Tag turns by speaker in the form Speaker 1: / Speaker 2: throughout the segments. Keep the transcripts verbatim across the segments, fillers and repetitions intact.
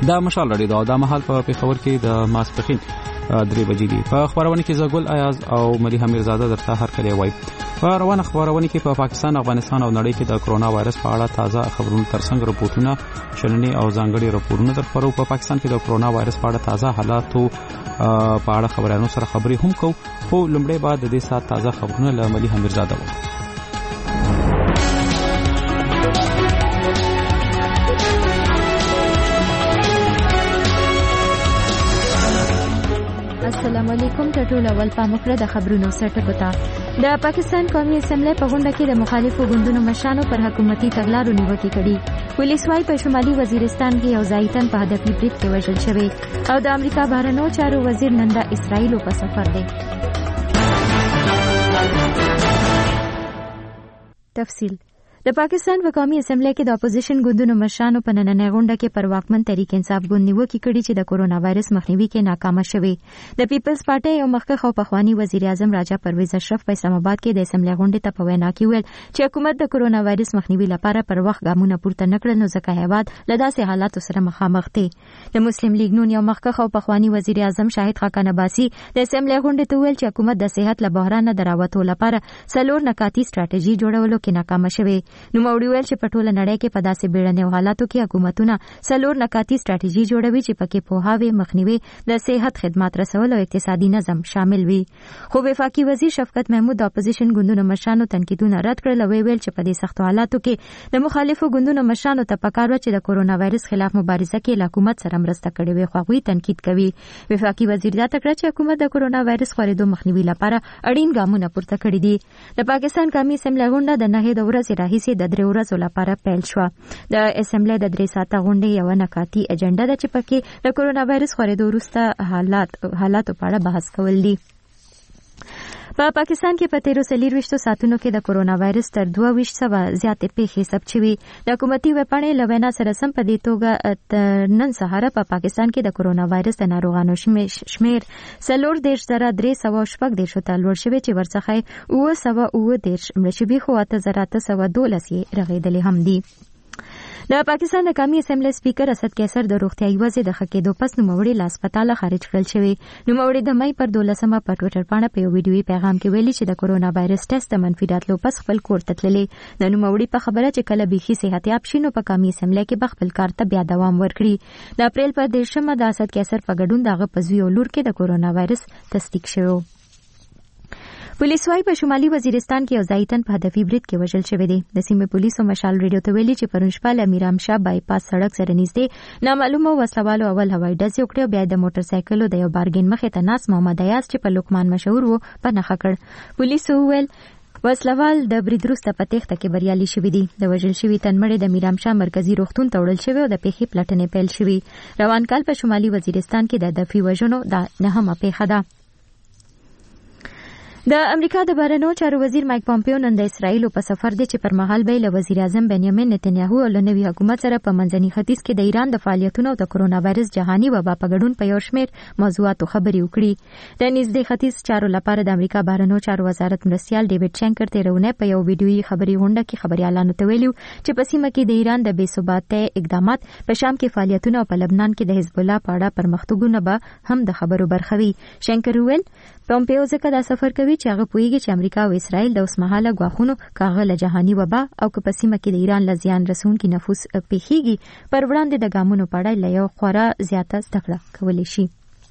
Speaker 1: دا مشال رادیو دا د مهال په پیښور کې د ماسپخین درې بجې دي. په خبرونه کې زګل ایاز او مليحه میرزاده درته هر کله وایي. په روانه خبرونه کې په پا پاکستان، افغانستان او نړۍ کې د کرونا وایرس په اړه تازه خبرونه ترڅنګ رپورټونه شلنې او ځانګړي رپورټونه در خبرو. په پاکستان کې د کرونا وایرس په اړه تازه حالاتو په اړه خبرانو سره خبرې هم کوو، خو لومړی بعد د دې سات تازه خبرونه له مليحه میرزاده وایي.
Speaker 2: السلام علیکم. ټول اول پامکره د خبرونو سرټ پتا. د پاکستان قومي اسمبلی په غونډه کې د مخالفو ګوندونو مشرانو پر حکومتي تګلارو نیوکې کړي. پولیس وايي په شمالي وزیرستان کې یو ځای تن په هدفي برید کې وژل شوی او د امریکا بهرنیو چارو وزیر نن د اسرائیل په سفر دی. تفصیل. د پاکستان په قومي اسمبلی کې د اپوزیشن ګوندونو مشرانو په نننۍ غونډه کې پر واکمن تحریک انصاف ګوند نیوکې کړي چې د کورونا وایرس مخنیوي کې ناکامه شوی. د پیپلز پارټي یو مخکښ او پخوانی وزیر اعظم راجا پرویز اشرف په اسلام آباد کې د اسمبلی غونډې ته په وینا کې ویل چې حکومت د کورونا وایرس مخنیوي لپاره پر وخت ګامونه پورته نکړل، نو ځکه هیواد له داسې حالاتو سره مخامخ دی. د مسلم لیگ نون یو مخکښ او پخوانی وزیر اعظم شاهد خاقان عباسی د اسمبلی غونډې ته ویل چې حکومت د صحت له بحران نه راوتو لپاره څلور نکاتي ستراتیژي جوړولو کې ناکامه شوی. نو موړي ویل چې په ټوله نړۍ کې په داسې بیړنیو حالاتو کې حکومتونه څلور نکاتي ستراتیژي جوړوي چې پکې پوهاوی، مخنیوي، د صحت خدمات رسول او اقتصادي نظم شامل وي. خو وفاقي وزیر شفقت محمود د اپوزیشن ګوندونو مشرانو تنقیدونه رد کړل او ویل چې په دې سختو حالاتو کې د مخالفو ګوندونو مشرانو ته پکار و چې د کورونا وایرس خلاف مبارزه کې له حکومت سره مرسته کړې وي، خو هغوی تنقید کوي. وفاقي وزیر دا تکړه چې حکومت د کورونا وایرس خورېدو مخنیوي لپاره اړین ګامونه پورته کړي دي. د پاکستان قومي اسمبلی غونډه د نهه د ورځې راهیسې د درې ورځو لپاره پیل شو. د اسمبلی د درې ساعته غونډې یو نکاتی اجنډا ده چې پکې د کورونا وایرس خورېدو وروسته حالات حالاتو په اړه بحث کول دي. په پاکستان کې په تیرو څلورویشتو ساعتونو کې د کورونا وایرس تر دوه ویشت سوه زیاتې پیښې ثبت شوي. د حکومتي ویبپاڼې له وینا سره سم په دې توګه نن سهار په پاکستان کې د کورونا وایرس د ناروغانو شمیر څلور دېرش زره درې سوه شپږ دېرشو ته لوړ شوی چې ورڅخه اووه سوه اووه دېرش مړه شوي، خو اته زره اته سوه دولس یې رغېدلې هم دي. د پاکستان د قومي اسمبلی سپیکر اسد قیصر د روغتیايي وضع د ښه کېدو پس نوموړي له هسپتاله خارج کړل شوی. نوموړي د مۍ پر دولسمه په ټویټر باندې په یو ویډیويي پیغام کې ویلي چې د کورونا وایرس ټیسټ د منفي راتلو پس خپل کور ته تللی. د نوموړي په خبره چې کله بیخي صحتیاب شي نو په قومي اسمبلی کې به خپل کار ته بیا دوام ورکړي. د اپریل پر دېرشمه د اسد قیصر په ګډون دغه په زوی او لور کې د کورونا وایرس تصدیق شوی. پولیس وايي په شمالي وزیرستان کې یو ځای تن په هدفي برید کې وژل شوی دی. د سیمې پولیسو مشال ریډیو ته ویلي چې پرون شپه له میرامشاه بای پاس سړک سره نږدې نامعلومو وسلوالو اول هوایي ډزې وکړې او بیا د موټر سایکلو د یو بارګین مخې ته ناست محمد ایاز چې په لوکمان مشهور و په نښه کړ. پولیسو وویل وسلوال د برید وروسته په تېښته کې بریالي شوي دي. د وژل شوي تن مړی د میرامشاه مرکزي روغتون ته وړل شوی او د پیښې پلټنې پیل شوي. روان کال په شمالي وزیرستان کې د هدفي وژنو د نهمه پیښه ده. د امریکا د بهرنیو چارو وزیر مایک پامپیو نن د اسرائیل په سفر دی چې پر مهال به له وزیر اعظم بنیامین نتنیاهو او له نوي حکومت سره په منځني ختیځ کې د ایران د فعالیتونو او د کورونا وایرس جهاني وبا په ګډون په یو شمېر موضوعاتو خبرې وکړي. د نږدې ختیځ چارو لپاره د امریکا بهرنیو چارو وزارت مرستیال ډیوډ شینکر تیرونه په یو ویډیويي خبري غونډه کې خبريالانو ته ویلي چې په سیمه کې د ایران د بې ثباتۍ اقدامات، په شام کې فعالیتونه او په لبنان کې د حزب الله په اړه پرمختګونه به هم د خبرو برخه وي. شینکر ویل پامپیو ځکه دا سفر کوي چې هغه پوهیږي چې امریکا او اسرائیل د اوسمهاله غواخونو کاغه له جهاني وبا او که په سیمه کې د ایران له زیان رسونکي نفوس پیښیږي پر وړاندې د ګامونو په اړه له یو خورا زیاته زده کړه کولی شي.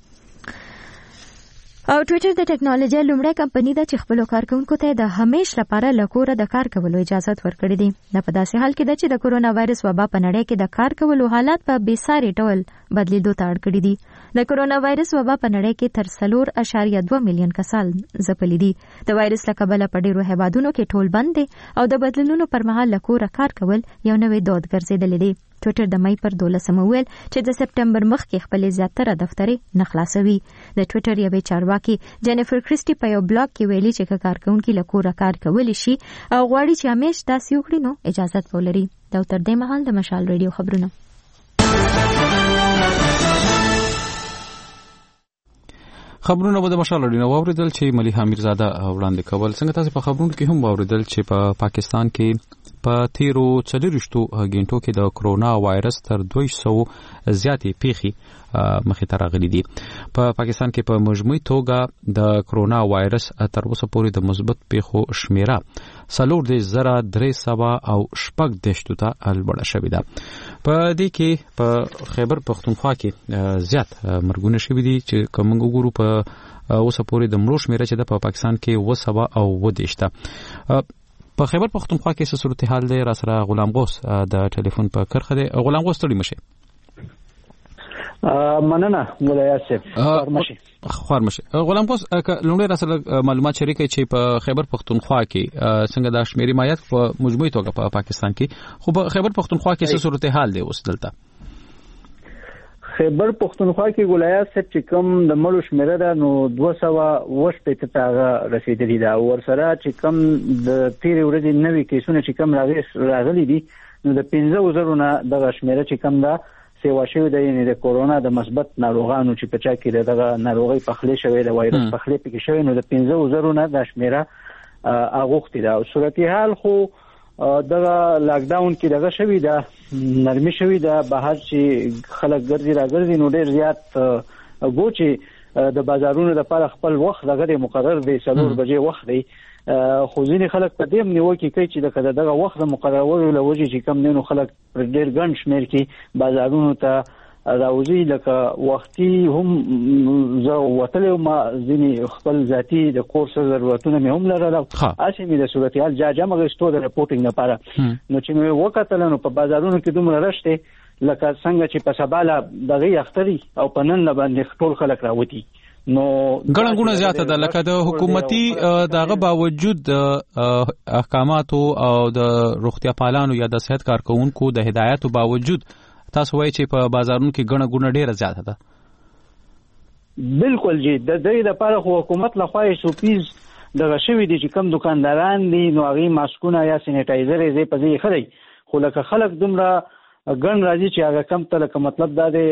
Speaker 2: او ټویټر د ټیکنالوژي لومړی کمپنی ده چې خپل کارکونکو ته د همیش لپاره له کوره د کار کولو اجازه ورکړې ده. دا په داسې حال کې ده چې د کورونا وایرس وبا په نړۍ کې د کار کولو حالات په بېساري ډول بدلیدو ته اړ کړي دي. د کورونا وایرس وبا په نړۍ کې تر څلور اعشاریه دوه میلیون کسان ځپلي دي. د وایرس له کبله په ډیرو هیوادونو کې ټول بند دي او د بدلونونو پر مهال له کوره کار کول یو نوې دود ګرځېدلی دی. ټویټر د مۍ پر دولسمه ویل چې د سپټمبر مخکې خپل زیاتره دفترې نه خلاصوي. د ټویټر یوې چارواکي جینیفر کریسټي په یو بلاګ کې ویلي چې کارکونکي له کوره کار کولی شي او غواړي چې همیش داسې وکړي نو اجازه ولري. دا تر دې مهال د مشال ریډیو خبرونه.
Speaker 1: خبرونه به د مشال ریډیو واوریدل چې مليحه میرزاده وړاندې کول. څنګه تاسو په خبرونو کې هم واوریدل چې په پا پاکستان کې په تیرو څلورویشتو غنټو کې د کرونا وایرس تر دوه سوه زیاتې پیښې مخې ته راغلي دي. په پاکستان کې په مجموعي توګه د کرونا وایرس تر اوسه پورې د مثبت پیښو شمیره څلور دېرش زره درې سوه او شپږ دېرشو ته لوړه شوې ده. په دې کې په خیبر پښتونخوا کې زیات مرګونه شوي دي چې که موږ وګورو په اوسه پورې د مړو شمیره چې ده په پاکستان کې اوه سوه او اوه دېرش ده. په خیبر پښتونخوا کې څه صورتحال دی؟ را سره غلام غوث د ټلیفون په کرښه دی. غلام غوث ستړي مشه.
Speaker 3: مننه مولا یاسر.
Speaker 1: خورمشه خورمشه غلام غوث لومړی را سره معلومات شریک چې په خیبر پښتونخوا کې څنګه د شمیرې مایات په مجموعي توګه په پاکستان کې، خو په خیبر پښتونخوا کې څه صورتحال دی اوس دلته؟
Speaker 3: خیبر پښتونخوا کې ولایت چې کوم د مړو شمیره ده نو دوه سوه اوه شپېته ته هغه رسېدلې ده. ورسره چې کوم د تېرې ورځې نوي کیسونه چې کوم راغلي دي نو د پنځه زرو نه دغه شمیره چې کوم ده سیوا شوې ده، یعنې د کورونا د مثبت ناروغانو چې په چا کې دغه ناروغۍ پخلی شوې ده، وایرس پخلی پکې شوی، نو د پنځه زرو نه دا شمیره اغوښتې ده. او صورتحال خو دغه لاکډاون کې دغه شوې ده، نرمي شوې ده، بهر چې خلک ګرځي راګرځي نو ډېر زیات ګو چې د بازارونو لپاره خپل وخت دغه مقرر دی، څلور بجې وخت دی، خو ځینې خلک په دې نیوکې کوي چې دغه دغه وخت د مقررولو له وجې چې کم نه نو خلک ډېر ګڼ شمېر کې بازارونو ته راوځي. لکه وختي هم زه وتلی وم، ځینې خپل ذاتي د کور څه ضرورتونه مې هم لرل، هسې مې د صورتحال جاجم اخیستو د رپورټینګ لپاره. نو چې مې وکتل نو په بازارونو کې دومره رش دی لکه څنګه چې په سبا له دغې اختري او په نن باندې ټول خلک راوتي. نو
Speaker 1: ګڼه ګوڼه زیاته ده، لکه د حکومتي دغه باوجود احکاماتو او د روغتیا پالانو یا د صحت کارکونکو د هدایاتو باوجود تاسو وایي چې په بازارونو کې ګڼه ګوڼه ډیره زیاته ده.
Speaker 3: بالکل جی، د دې لپاره خو حکومت لخوا یې سوپیز دغه شوي دي چې کم دکانداران دي نو هغې ماسکونه یا سینیټایزر یې ځای په ځای ښه دی، خو لکه خلک دومره ګڼ راځي چې هغه کم ته لکه مطلب دا دی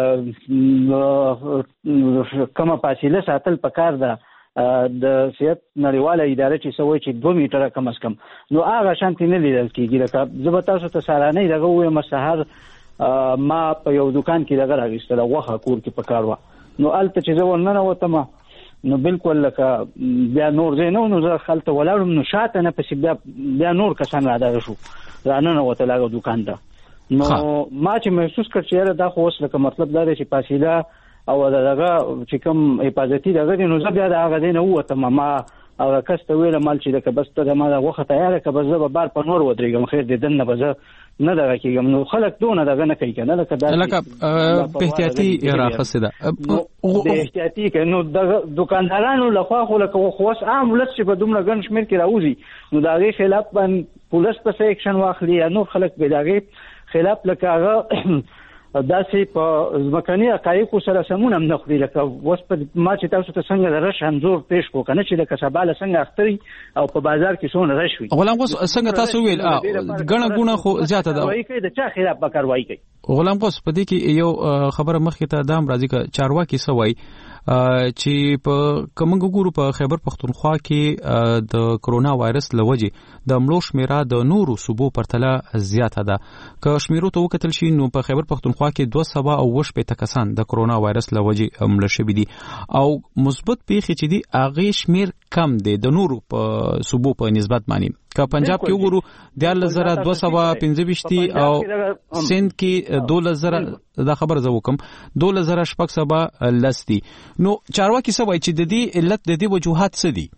Speaker 3: کمه فاصله ساتل پکار ده. د صحت نړیواله اداره چې څه وایي چې دوه میټره کم از کم، نو هغه شانتې نه لیدل کېږي. لکه زه به تاسو ته سهارنۍ دغه ووایم، سهار ما په یو دکان کې دغه راغېستله غوښه کور کې پکار وه، نو هلته چې زه ورننوتم نو بالکل لکه بیا نور ځای نه و، نو زه هلته ولاړم نو شاته نه پسې بیا بیا نور کسان را دغه شو راننوتل هغه دکان ته. نو ما چې محسوس کړ چې یاره دا خو اوس لکه مطلب دا دی چې فاصله او دغه چې کوم حفاظتي دغه دی، نو زه بیا د هغه ځای نه ووتم. ما هغه کس ته ویله مال چې لکه بس ته زما د غوښه تیاره کړه، بس زه به بار په نور ودرېږم، خیر د دننه به زه نه دغه کېږم. نو خلک دونه دغه نه کوي که نه، لکه دا
Speaker 1: لکه په احتیاطي راخستې ده
Speaker 3: د احتیاطي کوي. نو دغه دکاندارانو لخوا خو لکه خو اوس عام ولس چې په دومره ګڼ شمېر کې راوځي نو د هغې خلاف باندې پولیس پسې ایکشن واخلي یا نور خلک به د هغې خلاف لکه هغه داسې په ځمکني حقایقو سره سمون هم نه خوري. لکه اوس په ما چې تاسو ته څنګه د رش انځور پیش کړو که نه چې لکه سبا له څنګه اختري او په بازار کې څومره رش وي.
Speaker 1: غلام غوث څنګه تاسو ویل ګڼه ګوڼه خو زیاته ده،
Speaker 3: وایي کوي د چا خلاف به کاروايي کوي.
Speaker 1: غلام غوث په دې کې یو خبره مخکې ته دا هم راځي که چارواکي څه وایي چې په کومنګ ګورو په خیبر پښتونخوا کې د کرونا وایرس لوجه د مړو شمیره د نورو صوبو پرتله زیاته ده. که شمیرو ته وکتل شي نو په خیبر پښتونخوا کې دوه سوه او اوه شپېته کسان د کرونا وایرس لوجه مړه شوي دي او مثبت پیښې چې دي هغې شمیر کم دی د نورو په صوبو په نسبت باندې. که پنجاب کې وګورو دیارلس زره دوه سوه پنځه ویشتي او سند کې دولس زره، دا خبره زه وکم دولس زره شپږ سوه لس دي. نو چارواکي څه وایي چې د دې علت د دې وجوهات څه دي؟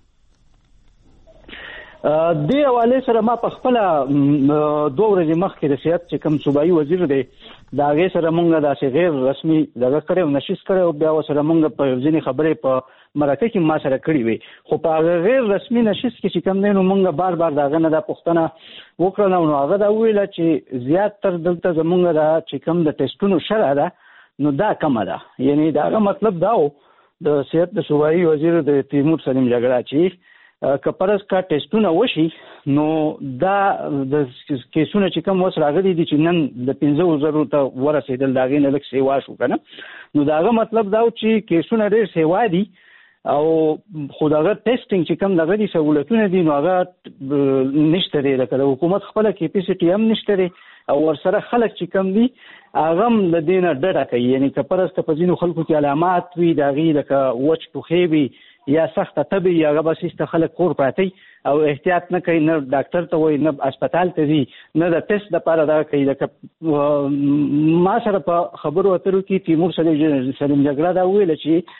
Speaker 3: دې حوالې سره ما په خپله دوه ورځې مخکې د صحت چې کوم صوبایي وزیر دی د هغې سره مونږ داسې غیر رسمي دغه کړی او نشیز کړی او بیا ورسره مونږ په ځینې خبرې په مرکه کې ما سره کړي وي، خو په هغه غیر رسمي نشیز کې چې کوم دی نو مونږ بار بار د هغه نه دا پوښتنه وکړله نو هغه دا وویله چې زیاتتر دلته زمونږ دا چې کوم د ټیسټونو شرح ده نو دا کمه ده. یعنې د هغه مطلب دا و د صحت د صوبایي وزیر د تیمور سلیم جګړه چې که پرس کا ټیسټونه وشي نو دا د کیسونه چې کوم اوس راغلي دي چې نن د پنځه زرو ته ورسېدل د هغې نه لږ سیوا شو که نه، نو د هغه مطلب دا و چې کیسونه ډېر سیوا دي او خدای ټیسټینګ چې کوم دغه دي سہولتونه دي نو هغه نشته لري لکه د حکومت خپل کې پی سی ټی هم نشته لري او ورسره خلک چې کوم دي هغه د دینه ډډه کوي یعنی که پرسته په ځینو خلکو کې علامات وي دغه لکه وچ ټوخې وي یا سخت تبي یا هغه بس است خلک کور پاتې او احتیاط نه کوي نه ډاکټر ته وایي نه هسپتال ته ځي نه د ټیسټ لپاره دا کوي لکه ما سره په خبرو اترو کې تیمور سلیم جګړه دا ویل چې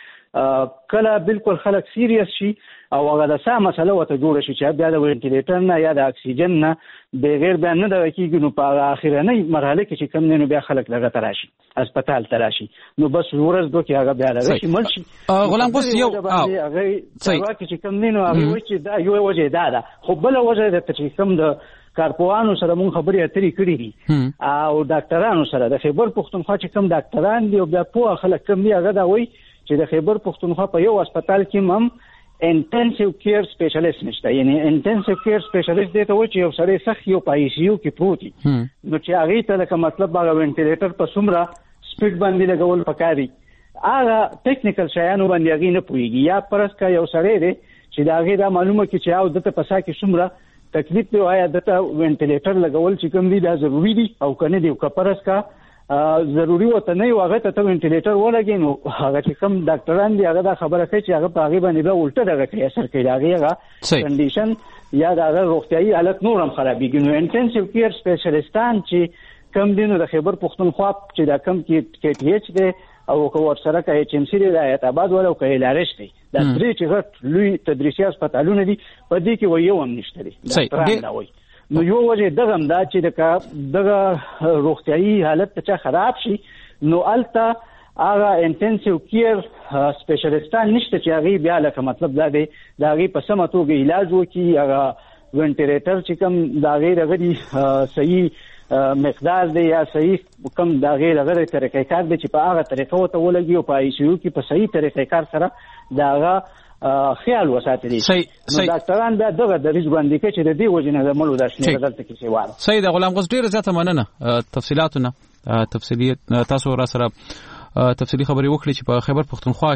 Speaker 3: کله بالکل خلک سیریس شي او هغه د سا مسله وته جوړ شي چې بیا د وینټیلیټر نه یا د اکسیجن نه بغیر بیان نه دا کیږي نو په اخرنۍ مرحله کې چې کم نه بیا خلک لږه تراشي هسپتال تراشي نو بس ورځ دوه کې هغه بیا لږه مرشي
Speaker 1: غلام قوس یو
Speaker 3: هغه څنګه چې کم نه نو هغه وایي چې دا یو وجه دا ده خو بل وجه د چې کم د کارپوهانو سره مونږ خبرې اترې کړې دي او ډاکټرانو سره د خیبر پښتونخوا چې کم ډاکټران دي او بیا په خلک کم دي هغه دا وایي چې د خیبر پښتونخوا په یو هسپتال کې هم انټنسیو کیر سپیشلیست نشته یعنی انټنسیو کیر سپیشلیست دی ته و چې یو سړی سخت یو په آی سی یو کې پروت دی نو چې هغه ته لکه مطلب هغه وینټیلیټر په څومره سپیډ باندې لګول پکاري هغه ټیکنیکل شیانو باندې هغه نه پوهیږي یا پرس کا یو سړی دی چې دا هغه دا معلومه کې چې او دته پسا کې څومره تکلیف دی آیا دته وینټیلیټر لګول چې کوم دی دا ضروری دی او کنه دی او پرس کا ضروری وته نه یو هغه ته وینټیلیټر ولګي نو هغه چې کوم ډاکټران دی هغه دا خبره کوي چې هغه په هغه باندې به الټه دغه کوي اثر کوي هغه کنډیشن یا دا روغتيایي حالت نور هم خرابېږي نو انټنسیو کیر سپیشلیستان چې کم دینو د خیبر پښتونخوا چې دا کم کې کې ټی ایچ دی او کو ورسره کوي چې ام سی دی د ایت آباد ولا کوي لارښ دی دا درې چې غټ لوی تدریسي هسپتالونه دي په دې کې وایو هم نشته دي ډاکټران دا وایي نو یو وجه دغه هم دا چې دغه روغتيایي حالت ته خراب شي نو الته هغه انټنسیو کیر سپیشلیستان نشته چې هغه بیا لکه مطلب دا دی دا هغه په سمه توګه علاج وکړي هغه وینټیلیټر چې کوم دا غیر هغه صحیح مقدار دی یا صحیح کوم دا غیر هغه طریقې کار دی چې په هغه طریقو ته ولګي او په آی سی یو کې په صحیح طریقې کار سره دا هغه خیال وساتلی نو ډاکټران بیا دغه دریج باندې کې چې د دې وجنه د ملو داشنه بدلته کې سیواره
Speaker 1: سید غلام قوس ډیر زیاته مننه تفصيلاتونه تفصیلی تاسو را سره تفصیلی خبري وکړي چې په خیبر پښتونخوا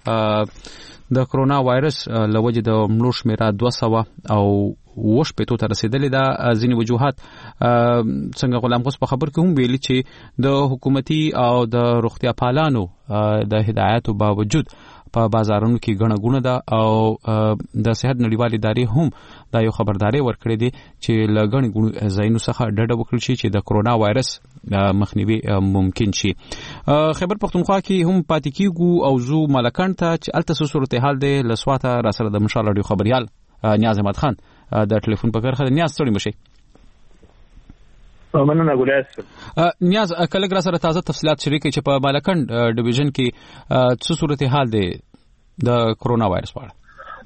Speaker 1: کې د کرونا وایرس لوجه د ملو شمیره دوه سوه او وش په تو ته رسیدلې دا ځینې وجوهات څنګه غلام قوس په خبر کې هم ویلي چې د حکومتي او د روغتیا پالانو د هدایتو باوجود په بازارونو کې غڼه غونه ده او د صحت نړیوال ادارې هم دا یو خبرداري ورکړې دي چې لګڼ غونه زاینو څخه ډډه وکړي شي چې د کرونا وایرس مخنیوي ممکن شي خیبر پښتونخوا کې هم پاتې کیږي او زو ملکان ته چې الته صورتحال دی لسواته را سره د مشال رادیو خبريال نیاز احمد خان د ټلیفون په کارخه نیاز ستړي مشي
Speaker 4: مننه ګولاس
Speaker 1: نیاز کله را سره تازه تفصيلات شریک چې په مالکند ډیویژن کې څه صورتحال دی د کرونا وایرس په اړه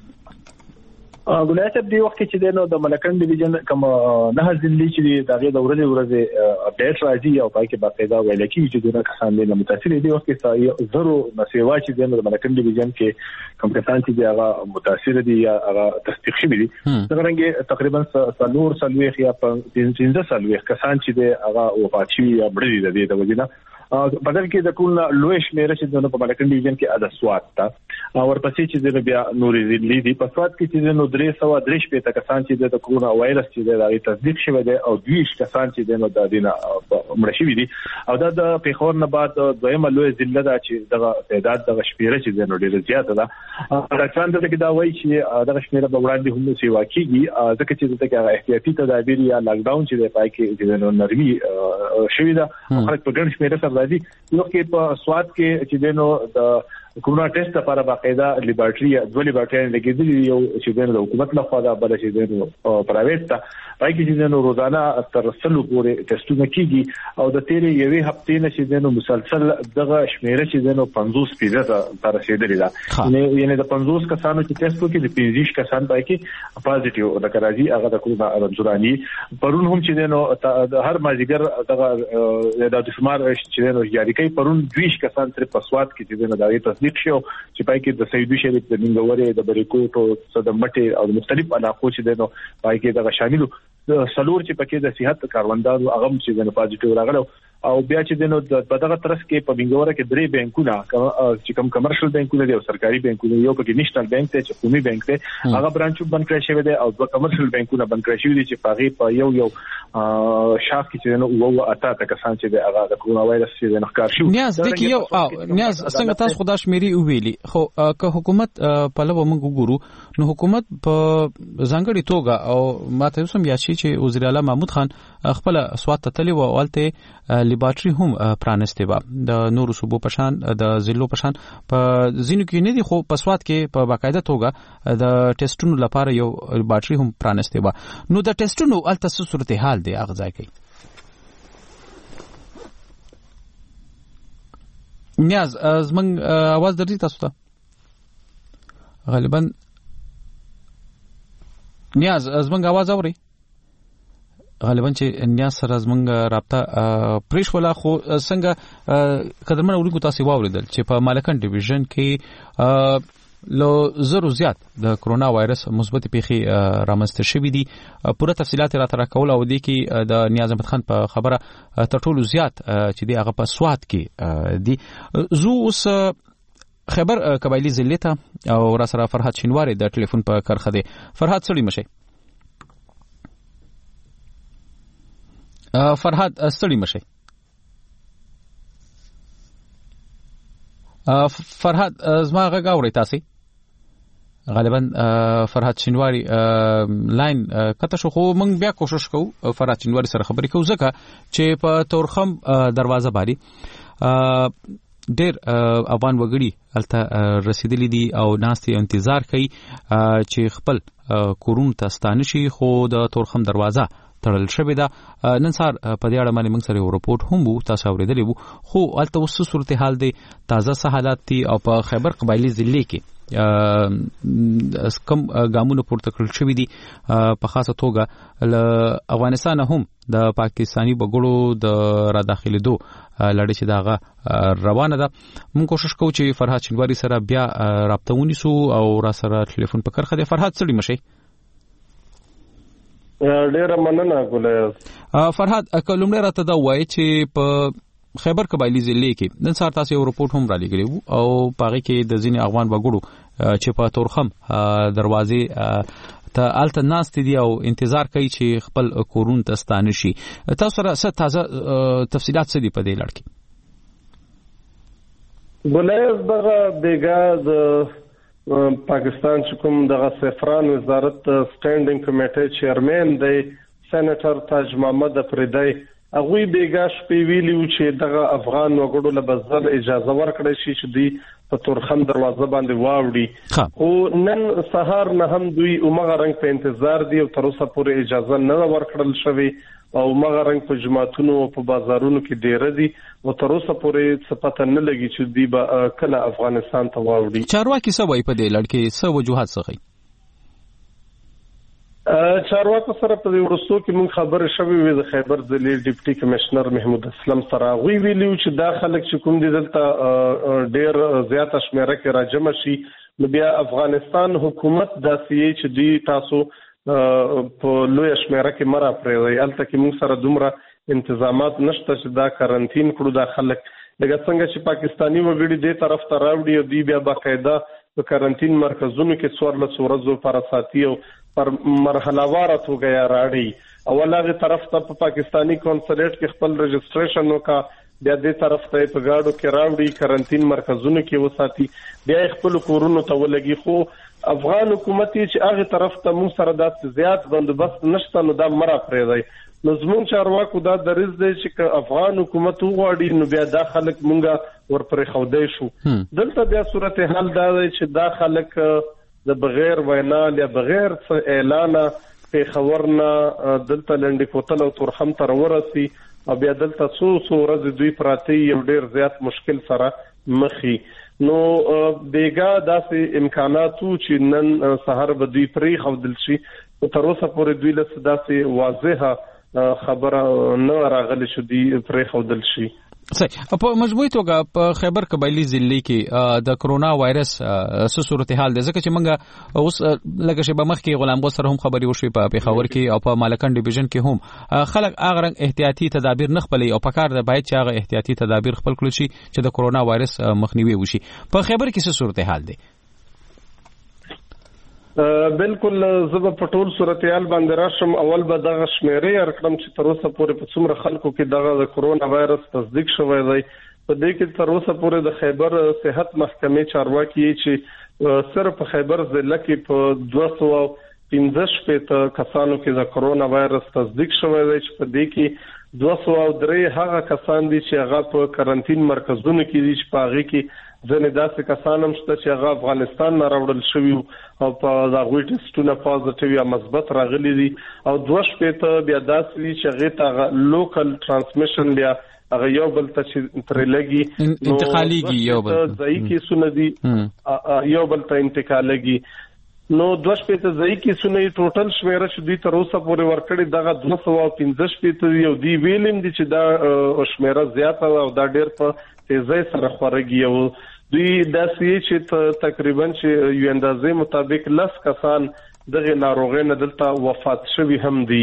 Speaker 4: ګولاس په دې وخت کې چې د د مالکند ډیویژن کوم نه ځلې چې دغه د ورځې ورځې اپډیټ راځي او پای کې باقاعده ویل کېږي چې دغه کسان له متاثر دي وخت کې زرو نسیوا چې د مالکند ډیویژن کې کوم کسان چې هغه متاثر دي یا هغه تصدیق شوی دي څنګه تقریبا څلور سلويخ یا پنځه سلويخ کسان چې هغه وفات شوي یا مړ دي د وجنه بدل کې د ټول لوی شمیره چې د په مالکند ډیویژن کې اده سواد تا ورپسې چې د بیا نورې ځلې دي په سواد کې چې نو درې سو درې شپې ته کسان چې د کرونا وایرس چې د تصدیق شوی دی او دویش کسان چې د د دینه مړ شوی دي او دا د پیښور نه بعد دویمه لوی ځله دا چې د تعداد د شمیره چې د نو ډیره زیاته ده راځان د کې دا وایي چې د شمیره په وړاندې هم سی واقعي ځکه چې د کې احتیاطي تدابیر یا لاک ډاون چې د پای کې د نو نرمي شوی ده خلک په ګڼ شمیره سره راځي نو کې په سواد کې چې دینو د کرونا ټیسټ لپاره باقاعده لیبارټري د لیبارټري لګیدلې یو چې د حکومت لخوا دا بل چې د پرایویټ ته پای کې چې د روزانه تر سلو پورې ټیسټونه کیږي او د تیرې یوې هفتې نه چې د مسلسل دغه شمیره چې د پنځوس فیصد تر رسیدلې ده یعنی د پنځوس کسانو چې ټیسټ وکړي د پنځه کسان پای کې پازیټیو د کراځي هغه د کرونا رنځوراني پرون هم چې د هر مازیګر دغه د شمار چې د جاری کوي پرون دویش کسان تر پسواد کې چې د دغه تصدیق شو چې پای کې د سیدو شریف د منګورې د بریکوټ او د مټي او مختلف علاقو چې د پای کې د شاملو سلور چې پکې د صحت کاروندانو هغه چې د پازیټیو راغلو او بیا چې دنو په دغه ترڅ کې په بنګوره کې درې بانکونه چې کوم کمرشل بانکونه دي او سرکاري بانکونه یو پکې نېشنل بانک ته چې قومي بانک ته هغه برانچ بند کړی شوی دی او دوه کمرشل بانکونه بند کړی شوی دي چې په په یو یو شاف کې چې نو وو اته تا کسان چې د هغه د کورونا وایرس چې نخکار شو
Speaker 1: نیاز د یو نیاز څنګه تاسو خدای شمیري ویلي خو که حکومت په لور موږ وګورو نو حکومت په ځانګړي توګه او ماته سم یا چې وزیر اعلی محمود خان خپل سواد ته تلی و ولته لیبارټري هم پرانسته و د نورو صوبو پشان د ضلعو پشان په زینو کې نه دي خو په سواد کې په باقاعده توګه د ټیسټونو لپاره یو لیبارټري هم پرانسته و نو د ټیسټونو الته څه صورتحال دی هغه ځای کې نیاز زمنګ आवाज درځي تاسو ته غالبا نیاز زمنګ आवाज اوري غالبا چې نیاز سره زمنګ رابطه پریش ولا خو څنګه قدرمن اورګو تاسو واوریدل چې په مالکان ډیویژن کې لو زرو زیات د کرونا وایرس مثبت پیخي رامنځته شوې دي پوره تفصيلات را تر کول او دي کې د نیاز احمد خان په خبره تټولو زیات چې دی هغه په سواد کې دي زو اوس خبر قبایلی ضلع او را سره فرحات شینواری د ټلیفون په کرخه دي فرحات سړی مشه فرحات ستړي مشه فرحات زما غږ اوري تاسو غالبا فرحات شینواری لاین کته شو خو موږ بیا کوشش کوو فرحات شینواری سره خبرې کوو ځکه چې په تورخم دروازه باندې ډېر افغان وګړي الته رسیدلي دي او ناستي انتظار کوي چې خپل کورون ته ستانه شي خو د تورخم دروازه تړل شوې ده نن سهار په دې اړه باندې موږ سره یو رپورټ هم وو تاسو اوریدلی وو خو الته اوس صورتحال دی تازه څه حالات دي او په خیبر قبایلی ضلع کې کم ګامونه پورته کړل شوې دي په خاصه توګه له افغانستان هم د پاکستانی بګړو د را داخلي دو لړۍ چې داغه روانه ده موږ کوشش کوو چې فرحات شینواری سره بیا رابطه ونیسو او را سره ټلیفون په کرخه دی فرحات سړي مشه
Speaker 5: ډیره مننه ګولې
Speaker 1: فرحات کلمړه راته دا وایي چې په خیبر قبایلی ضلع کې نن سهار تاسو یو رپورټ هم را لګیلی او پاره کې د ځینې افغان وګړو چې په تورخم دروازې ته الته ناست دي او انتظار کوي چې خپل کورون ته ستانه شي تاسو سره څه تازه تفصيلات څه دي په دې لړ کې
Speaker 5: ګولې دغه بیګا د پاکستان چې کوم دغه سفران وزارت سټینډینګ کمیټې چیرمن دی سېنیټر تاج محمد افریدی هغه بیګا شپې ویلي چې دغه افغان وګړو له بزل اجازه ورکړي شي چې دی په تورخم دروازه باندې واوړي او نن سهار نه هم دوی عمر رنګ په انتظار دي او تر اوسه پورې اجازه نه ورکړل شوی او مغه رنګ په جماعتونو او په بازارونو کې ډیر دي او تر اوسه پورې څه پته نه لګي چې دی به کله افغانستان ته واوړي
Speaker 1: چارواکي څه وایي په دې لړ کې څه وجوهات څه کوي
Speaker 5: چارواکو سره په ورستو کې مون خبرې شوې وې د خیبر ضلع ډیپټي کمشنر محمود اسلم سره غوي ویلو چې دا خلک چې کوم دي دلته ډیر زیاته شمیره کې راجمع شي نو بیا افغانستان حکومت داسې چې دی تاسو په لوی شمیره کې مرا پرې الته کې موږ سره دومره انتظامات نشته چې دا کارانتین کړو دا خلک لکه څنګه چې پاکستانی وګړي دې طرف ته راوړي او دی بیا باقاعده په کارانتین مرکزونو کې څوار له ورځې پر ساتي او پر مرحله واره توګه یا راړي او هغه طرف ته په پاکستانی کونسلیټ کې خپل رجسټریشن وکا بیا دې طرف ته په گاډو کې راوړي کارانتین مرکزونو کې وساتي بیا خپل کورونو ته ولګي خو افغان حکومت چې هغه طرف ته مو سره د زیات بندوبست نشته نو دا مرا پرې دی نو زمون چارواکو دا درز دی چې افغان حکومت وغواړي نو بیا دا خلک مونږه ورپرې خودای شو دلته بیا صورت حال دا دی چې دا خلک د بغیر وینا یا بغیر اعلان په خبرنا دلته لنډي کوتل او تورخم تر ورسي او بیا دلته څو څو ورځې دوی پراتی یو ډیر زیات مشکل سره مخي نو بیګا داسې امکاناتو چې نن سحر به دوی پرې خودل شي او تر اوسه پورې دوی له داسې واضحه خبره نه راغلی شو دی پرې خودل شي
Speaker 1: صحیح. په مجموعي توګه په خیبر قبایلی ضلع کې د کرونا وایرس څه صورتحال ده؟ ځکه چې موږ اوس لکه شی به مخ کې غلام غو سره هم خبري وشوي په پیښور کې او په مالکان ډیویژن کې هم خلک هغه رنګ احتیاطي تدابیر نه خپلوي او په کار ده باید چې هغه احتیاطي تدابیر خپل کړی شي چې د کرونا وایرس مخنیوي وشي. په خیبر کې څه صورتحال ده؟
Speaker 5: بالکل زه په ټول صورتحال باندې راشم. اول به دغه شمیرې ارقام چې تر اوسه پورې په څومره خلکو کې دغه د کرونا وایرس تصدیق شوی دی. په دې کې تر اوسه پورې د خیبر صحت محکمې چارواکي چې صرف په خیبر ضلع کې په دوه سوه پنځه شپېته کسانو کې د کرونا وایرس تصدیق شوی دی چې په دې کې دوه سوه درې هغه کسان دي چې هغه په کرنټین مرکزونو کې دي چې په هغه کې ځنې داسې کسان هم شته چې هغه افغانستان نه راوړل شوي او په هغوی ټسټونه پازیټیو یا مثبت راغلي دي او دوه شپېته بیا داسې دي چې هغې ته هغه لوکل ترانسمیشن بیا هغه یو بل ته چې ترې لګي
Speaker 1: انتقالیږي، یو بل ته
Speaker 5: ځایي کیسونه دي یو بل ته انتقالیږي. نو دوه شپېته ځایي کیسونه یې ټوټل شمیره چې دوی تر اوسه پورې ورکړي دغه دوه سوه پنځه شپېته دي او دوی ویلیم دي چې دا شمیره زیاته ده او دا ډېر په تیزۍ سره خورېږي او دوی داسې چې تقریبا چې یو اندازې مطابق لس کسان دغه ناروغۍ نه دلته وفات شوي هم دي.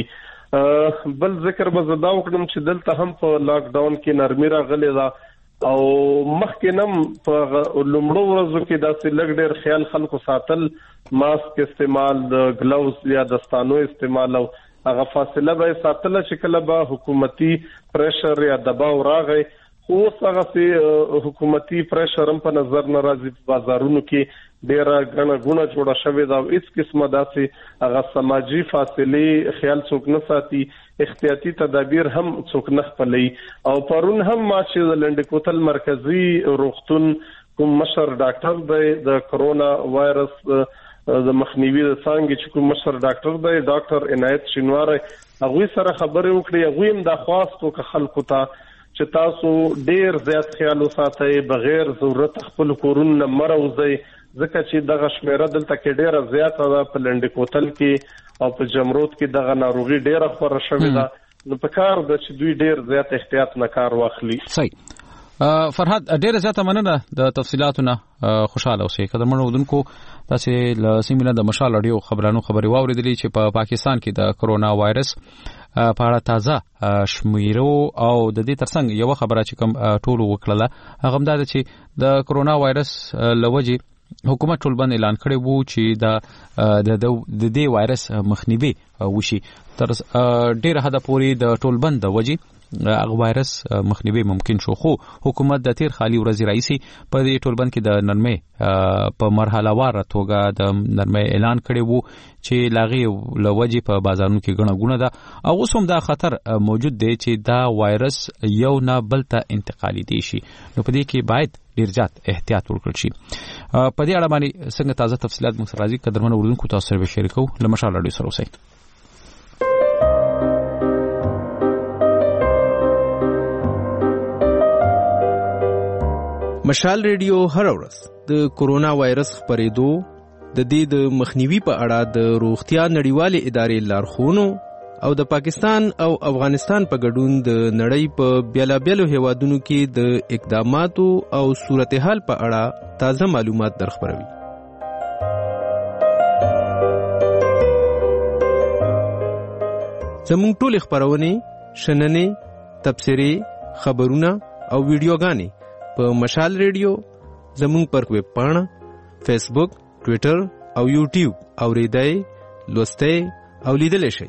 Speaker 5: بل ذکر به زه دا وکړم چې دلته هم په لاک ډاون کې نرمي راغلې ده او مخکې نم په لومړو ورځو کې داسې لږ ډېر خیال خلکو ساتل، ماسک استعمال، د ګلوز یا دستانو استعمال او هغه فاصله به ساتله چې کله به حکومتي پریشر یا دباو راغی. خو اوس هغه حکومتي پریشر هم په نظر نه راځي. په بازارونو کې ډېره ګڼه ګوڼه جوړه شوې ده او هېڅ قسمه داسې هغه سماجي فاصلې خیال څوک نه ساتي، احتیاطي تدابیر هم څوک نه خپلوي. او پرون هم ما چې د لنډ کوتل مرکزي روغتون کوم مشر ډاکټر دی د کرونا وایرس د مخنیوي د څانګې چې کوم مشر ډاکټر دی ډاکټر عنایت شینواری، هغوی سره خبرې وکړې. هغوی هم دا خواست وکړه خلکو ته چې تاسو ډېر زیات خیال وساتئ، بغیر ضرورت خپل کورونو نه مه راوځئ ځکه چې دغه شمیره دلته کې ډېره زیاته ده. په لنډ کوتل کې او په جمرود کې دغه ناروغي ډېره خوره شوې ده. نو په کار ده چې دوی ډېر زیات احتیاط نه کار واخلي.
Speaker 1: صحیح. فرحت ډېره زیاته مننه د تفصیلاتو نه، خوشاله اوسئ. قدرمنو اودونکو تاسې له سیمې نه د مشال اډیو خبرانو خبرې واورېدلې چې په پاکستان کې د کرونا وایرس په اړه تازه شمیرو او د دې ترڅنګ یو خبره چې کوم ټولو وکړله هغه هم دا ده چې د کرونا وایرس لوجې حکومت ټولبند اعلان کړی وو چې د د دې وایرس مخنیوي وشي. تر ډېره حده پورې د ټولبند د وجې هغه وایرس مخنیوي ممکن شو، خو حکومت د تیر خالي ورځې راځي په دې ټولبند کې د نرمۍ په مرحله وار توګه د نرمۍ اعلان کړی وو چې لاغي لوجې په بازارونو کې غڼه غونه ده او اوس هم دا خطر موجود دی چې دا وایرس یو نه بل ته انتقالي دي شي. نو په دې کې باید ډیر زیات احتیاط وکړل شي. په دې اړه باندې څنګه تازه تفصيلات موږ سره راځي قدرمن اوردونکو تاسو سره شریکو لمشال اډیو سره اوسئ.
Speaker 6: مشال ریډیو هر ورځ د کورونا وایرس خپرېدو د دې د مخنیوي په اړه د روغتیا نړیوالې ادارې لارښوونو او د پاکستان او افغانستان په ګډون د نړۍ په بیلابیلو هیوادونو کې د اقداماتو او صورتحال په اړه تازه معلومات درخبروي. زموږ ټول خبرونه، شننې، تبصرې، خبرونه او ویډیوګانې په مشال ریډیو، زموږ پر ویب پاڼه، فیسبوک، ټویټر او یوټیوب اوریدای، لوستای او لیدل شي.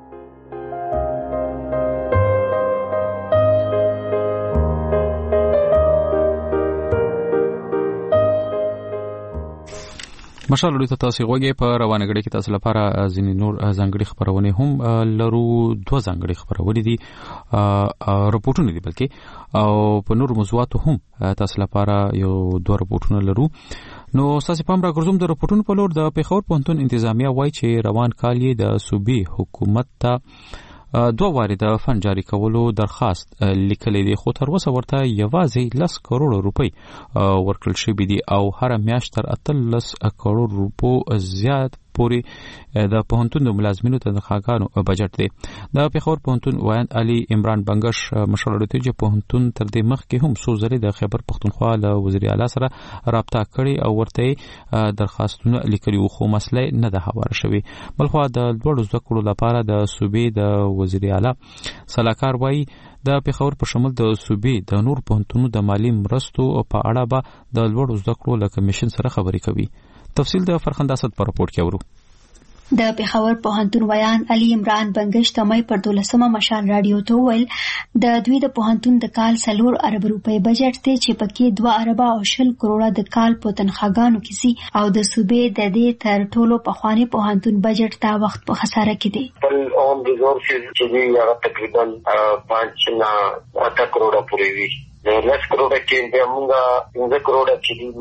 Speaker 1: مشال اډیو ته تاسو غوږی په روانه غړي کې تاسو لپاره ځینې نور ځانګړي خبرونه هم لرو. دوه ځانګړي خبرونه دي، رپورټونه دي بلکې، او په نور موضوعاتو هم تاسو لپاره یو دوه رپورټونه لرو. نو تاسو پام راګرځوم د رپورټونو په لور. د پیښور پوهنتون انتظامیه وایي چې روان کال یې د صوبې حکومت ته دوه وارې د فند جاری کولو درخواست لیکلې دي، خو تر اوسه ورته یوازې لس کروڑ روپۍ ورکړل شوي دي او هر میاشت تر اتلس کروڑ روپو زیات پورې د پوهنتون د ملازمینو تنخواګانو بجټ دی. د پیښور پوهنتون وایند علي عمران بنگش مشر لري چې پوهنتون تر دې مخکې هم څو ځلې د خیبر پختونخوا له وزیر اعلی سره رابطه کړې او ورته درخواستونه لیکلي وو خو مسله نه ده هواره شوې. بلخو د لوړو زده کړو لپاره د صوبې د وزیر اعلی سلاکار وایي د پیښور په شمول د صوبې د نور پوهنتونونو د مالی مرستو په اړه به د لوړو زده کړو له کمیشن سره خبرې کوي. تفصیل د فرخنده اسد په راپور کې اورو.
Speaker 7: د پیښور پوهنتون ویان علي عمران بنگش تمای پر دولسمه مشال رادیو ته ویل د دوی د پوهنتون د کال سلور ارب روپۍ بجټ ته چې پکې دوه اربه او شل کروڑه د کال په تنخواګانو کې سي او د صوبې د دې تر ټولو پخوانی پوهنتون بجټ تا وخت په خساره کې دی.
Speaker 8: بل اون ریسورسز چې دی هغه تقریبا پانچ نه اته کروڑه پورې وي. لس کروڑه کې د موږ پنځه کروڑه چې دی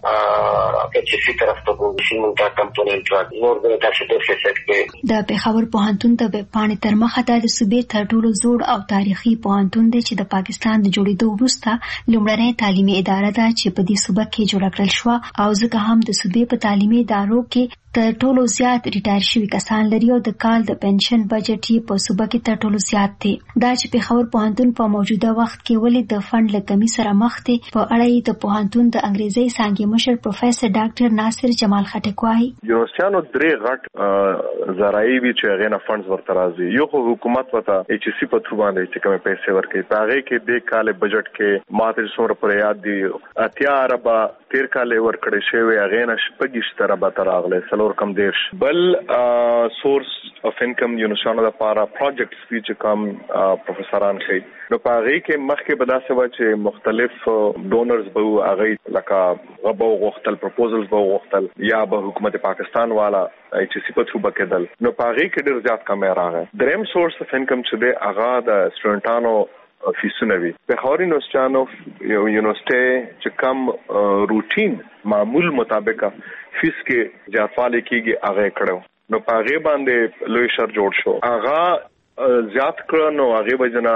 Speaker 8: موږ اچ سی طرف ته کوو چې موږ کمپوننت راځي نور د تاسو د فیسټ
Speaker 7: د پیښور پوهنتون د پانی تر مخه د صوبې تر ټولو زوړ او تاریخي پوهنتون دی چې د پاکستان د جوړېدو وروسته لومړنۍ تعلیمي اداره ده چې په دې صوبه کې جوړه کړل شو او ځکه هم د صوبې په تعلیمي ادارو کې تر ټولو زیات ریټایر شوي کسان لري او د کال د پنشن بجټ یې په صوبه کې تر ټولو زیات دی. دا چې پیښور پوهنتون په موجوده وخت کې ولې د فند له کمی سره مخ دی په اړه یې د پوهنتون د انګریزي څانګې مشر پروفیسور ډاکټر ناصر جمال خټک وایي
Speaker 9: یونیورسيانو درې غټ ذرایع وی چې غینه فندز ورته راځي. یو خو حکومت وته ایچ سی په تھرو باندې چې کومه پیسې ورکړي هغه کې د کال بجټ کې ماته څومره پر یاد دی اتیا اربا تیر کال ورکړي شوی غینه شپږ شتره به تراغله سلور کم دیش. بل سورس اف انکم یونیورسيانو لپاره پروجیکټس چې کوم پروفیسوران خي نو پاره کې مخکې به داسې و چې مختلف ډونرز به هغه لکه غبو غوښتل پروپوزلز به غوښتل یا به حکومت پاکستان والا ایچ سی په تھرو بکدل نو پاره کې ډیر زیات کم راغی. دریم سورس اف انکم چې د اغا د سټوډنټانو فیسونه وي په خوري نوستانو یو یونیورسيټي چې کم روټین معمول مطابق فیس کې جافاله کېږي هغه کړو نو پاره باندې لوی شر جوړ شو هغه زیات کړه نو هغه وجنا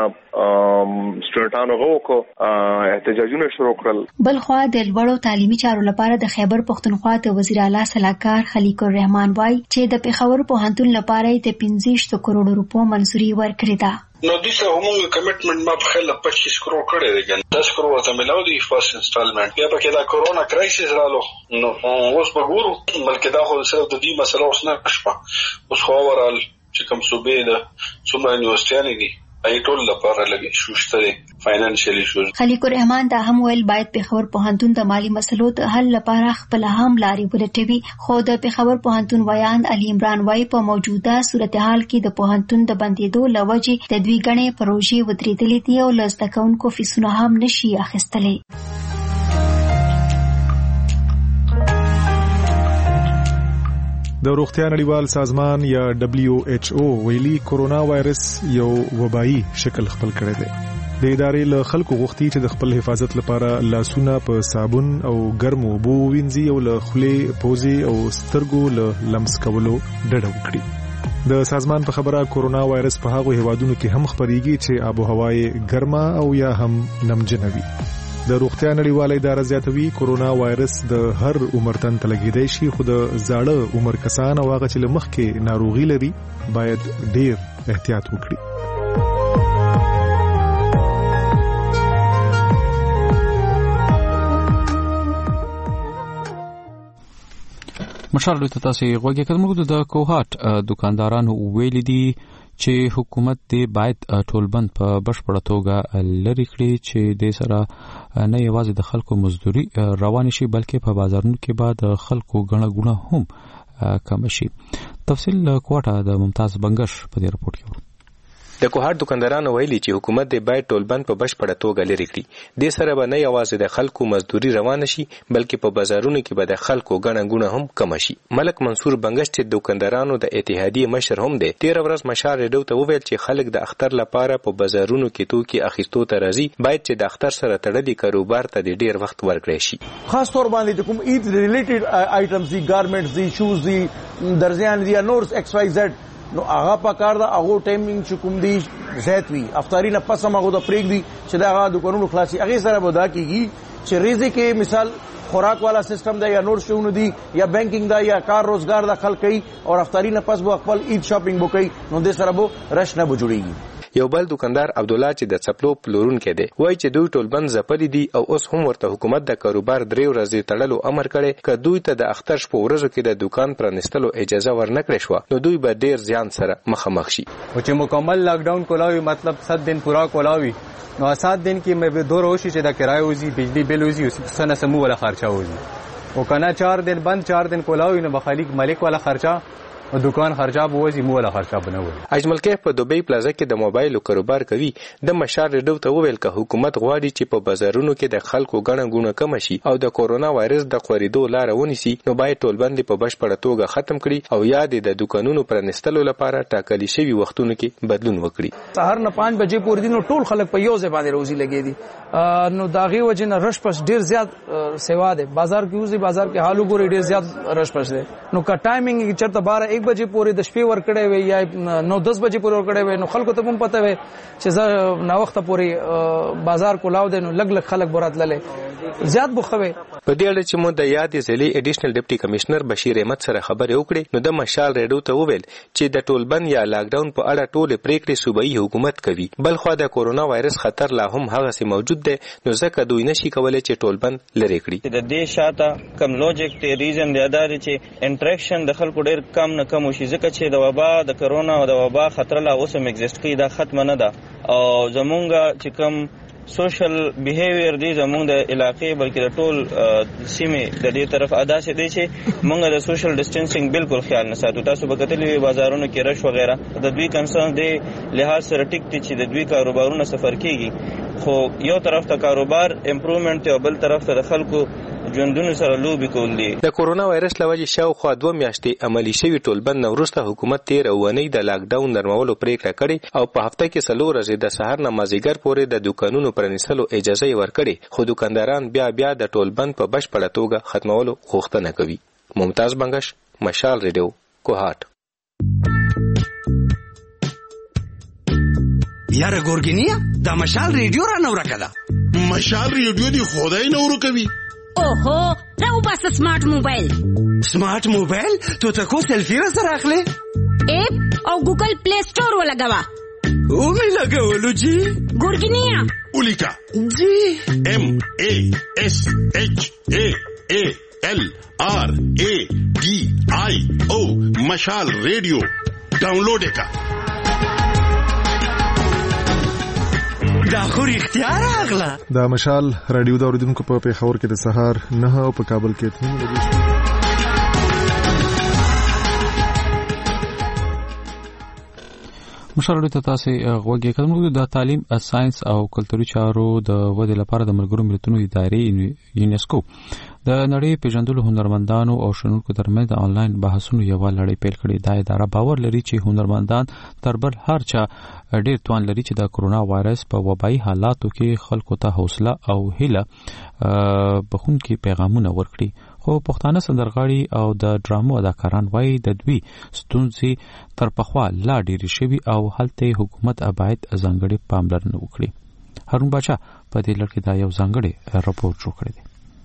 Speaker 9: سټوډنټانو غوکو احتجاجونه شروع کړل.
Speaker 7: بل خو د لوړو تعلیمي چارو لپاره د خیبر پختونخوا د وزیر اعلی سلاکار خلیق الرحمن وای چې د پیښور پوهنتون لپاره د پنځه کروڑ روپو منځوري ورکړه ده.
Speaker 10: نو دغه همغه کمټمنټ ما په خله پچیس کروڑ کړی دی ګان دس کروڑ ته ملاو دی فرست انسټالمنت بیا په کې دا کورونا کرایسس رالو نو اوس به ګورو بلکې دا خو صرف د دې مسله اوس نه شپه اوس خو ورال چې کوم صوبې ده څومره یونیورسيټي دي ای ټول لپاره لګي شوشته فاینانشلی شوز.
Speaker 7: خلیق الرحمن دا هم ویل باید پیښور پوهنتون د مالی مسلو د حل لپاره خپل هم لاري ولټوي خو د پیښور پوهنتون ویان علي عمران وای په موجوده صورتحال کې د پوهنتون د بندیدو لوجې د دوی غنې پروژې ودرېدلې دي او لزده کوونکو فیسونه هم نشي اخیستلې.
Speaker 11: د روغتیا نړیوال سازمان یا دبليو ایچ او ویلي کورونا وایرس یو وبایي شکل خپل کړی دی. د ادارې له خلکو غوښتي چې د خپل حفاظت لپاره لاسونه په صابون او ګرمو اوبو وینځي او له خولې پوزې او سترګو له لمس کولو ډډه وکړي. د سازمان په خبره کورونا وایرس په هغو هیوادونو کې هم خپريږي چې آب او هوا یې ګرمه او یا هم نمجنه وي. د روغتیا نړیواله اداره زیاتوي کورونا وایرس د هر عمر تن ته لګیدای شي خو د زاړه عمر کسان او هغه چې له مخکې ناروغي لري باید ډیر احتیاط وکړي.
Speaker 1: مشال ته تاسو غوږی کړم د کوهات دکاندارانو ویل دي چې حکومت دې باید ټولبند په بشپړه توګه لری کړي چې د سره نه یوازې د خلکو مزدوري روان شي بلکې په بازارونو کې به د خلکو غڼه غونه هم کم شي. تفصیل کوټه د ممتاز بنگش په دې رپورت کې.
Speaker 12: د کوهات دکاندارانو ویلي چې حکومت دې باید ټولبند په بشپړه توګه لري کړي. د سره به نه یوازې د خلکو مزدوري روان شي بلکې په بازارونو کې به د خلکو غڼه غونه هم کم شي. ملک منصور بنگش چې دکاندارانو د اتحادیې مشر هم دی تیر ورځ مشال ریډیو ته وویل چې خلک د اختر لپاره په بازارونو کې توکي اخیستو ته راځي باید چې د اختر سره تړلي کاروبار ته د ډیر وخت ورکړي شي.
Speaker 13: خاص طور باندې کوم عید ریلیټډ آیټمز دي ګارمنټس دي شوز دي درزیان دي نورس ایکس وائی زد نو هغه پکار دا هغه ټایمینګ چې کوم دی زیات وي افطاری نه پس هغه د پریک دی چې دا هغه دکانونو خلاصي هغه سره ودا کیږي چې ریزه کې مثال خوراک والا سیستم دی یا نور شونه دي یا بانکینګ دا یا کار روزګار د خلک کوي او افطاری نه پس به خپل عید شاپینګ وکړي نو د سره به رش نه بجوړيږي.
Speaker 12: یو بل دکاندار عبدالله چې د چپلو پلورونکی دی وایي چې دوی ټول بند ځپلي دي او اوس هم ورته حکومت د کاروبار درې ورځې تړلو امر کړی که دوی ته د اختر شپو ورځو کې د دکان پرانیستلو اجازه ورنکړې شوه نو دوی به ډیر زیان سره مخامخ شي.
Speaker 14: او چې مکمل لاک ډاون کولاوي مطلب سات دن پورا کولاوي نو سات دن کې مې به دور وشي چې د کرایه وزي بجلی بل وزي او سنه سمو ولا خرچه وزي او کنه چار دن بند چار دن کولاوي نو بخالیک مالک ولا خرچه او دکان خرچه بوزي مو ولا خرچه بنوي.
Speaker 12: اجمل کیف په دوبۍ پلازا کې د موبایل کاروبار کوي د مشار ریډو ته وویل که حکومت غواړي چې په بازارونو کې د خلکو ګڼه ګونه کم شي او د کورونا وایرس د خورېدو لار ونیسي نو باید ټولبند په بشپړه توګه ختم کړي او یا د دکانونو پرانیستلو لپاره ټاکلي شوی وختونو کې بدلون وکړي.
Speaker 15: سهار نه پنځه بجې پورې دي نو ټول خلک په یو ځای باندې روزي لګي دي نو داغي وجه نه رش پس ډیر زیات سیوا ده بازار کې وزي بازار کې حالو ګوري ډیر زیات رش پس ده نو کا ټایمینګ چرته بارہ ایک بجې پورې د شپې ور کړې وي یا نو دس بجې پورې ور کړې وي نو خلکو ته هم پته وي چې زه نا وخت پورې بازار کولاو دي نو لګ لګ خلک برات للې زیات بخوي.
Speaker 12: په دې اړه چې مو د یادې ضلعي اډیشنل ډیپټي کمشنر بشیر احمد سره خبرې وکړې نو د مشال ریډو ته وویل چې د ټولبند یا لاک ډاون په اړه ټول پریکړې صوبایي حکومت کوي بل خو د کورونا وایرس خطر لا هم هغه سي موجود دی نو ځکه دوی نشي کولای چې ټولبند لری کړي.
Speaker 16: د دې شاته کم لوجیک ته ریزن دی دا چې انټریکشن د خلکو ډیر کم نه کم شي ځکه چې د وبا د کورونا او د وبا خطر لا اوس هم ایگزیست کوي دا ختم نه ده او زمونږ چې کم سوشل بیهیویر دی زمونږ د علاقې بلکې د ټول سیمې د دې طرف ادا سي دي چې مونږ د سوشل ډیسټنسینګ بالکل خیال نه ساتو. تاسو به کتلې بازارونو کې رش وغیرہ د دوی کنسرن دی لحاظ سره ټیک دي چې د دوی کاروبارونه سفر کیږي خو یو طرف ته کاروبار امپروومنت او بل طرف ته د خلکو ژوندونو سره لوبي کول دي.
Speaker 12: د کورونا وایرس لوجه شاوخوا دوه میاشتې عملی شوی ټولبند نوروسته حکومت تیر اونۍ د لاک ډاون نرمولو پریکړه کړې او په هفته کې څلور ورځې د سحر نه مازیګر پورې د دکانونو پرانیستلو اجازه ورکړې خو دکانداران بیا بیا د ټولبند په بشپړه توګه ختمولو غوښتنه کوي. ممتاز بنگش، مشال ریډیو، کوهات.
Speaker 17: یاره ګورګینیا دا مشال ریډیو را نو راکړه
Speaker 18: مشال ریډیو دی خدای نو ورو کوي.
Speaker 19: اوهو راو بس سمارټ موبایل
Speaker 17: سمارټ موبایل تو ته کو سیلفی را سره اخلي
Speaker 19: اپ او ګوګل پلی سٹور ولګوا
Speaker 17: او می لګولو جی
Speaker 19: ګورګینیا
Speaker 18: اولیکا
Speaker 17: جی
Speaker 18: ام ا اس اچ ا ا ال آر ا ډي آی او مشال ریډیو ډاونلوډ کا
Speaker 17: دا خو اختیار اغلا
Speaker 11: دا مشال رادیو دا اوریدونکو په پیښور کې د سهار نه او په کابل کې اته بجې
Speaker 1: مشال ته تاسو غوږی کوم د تعلیم ساينس او کلتوري چارو د ودې لپاره د ملګرو ملتونو ادارې یونیسکو د نړۍ پیژندلو هنرمندانو او شنونکو ترمنځ د انلاین بحثونو یو لړۍ پیل کړې. دا اداره باور لري چې هنرمندان تر بل هر چا ډېر توان لري چې د کورونا وایرس په وبایي حالاتو کې خلکو ته حوصله او هیله بخونکي پیغامونه ورکړي. خو پښتانه سندرغاړي او د ډرامو اداکاران وایي د دوی ستونزې تر پخوا لا ډېرې شوي او هلته حکومت باید ځانګړې پاملرنه وکړي. هارون باچا په دې لړ کې دا یو ځانګړی راپور جوړ کړی دی.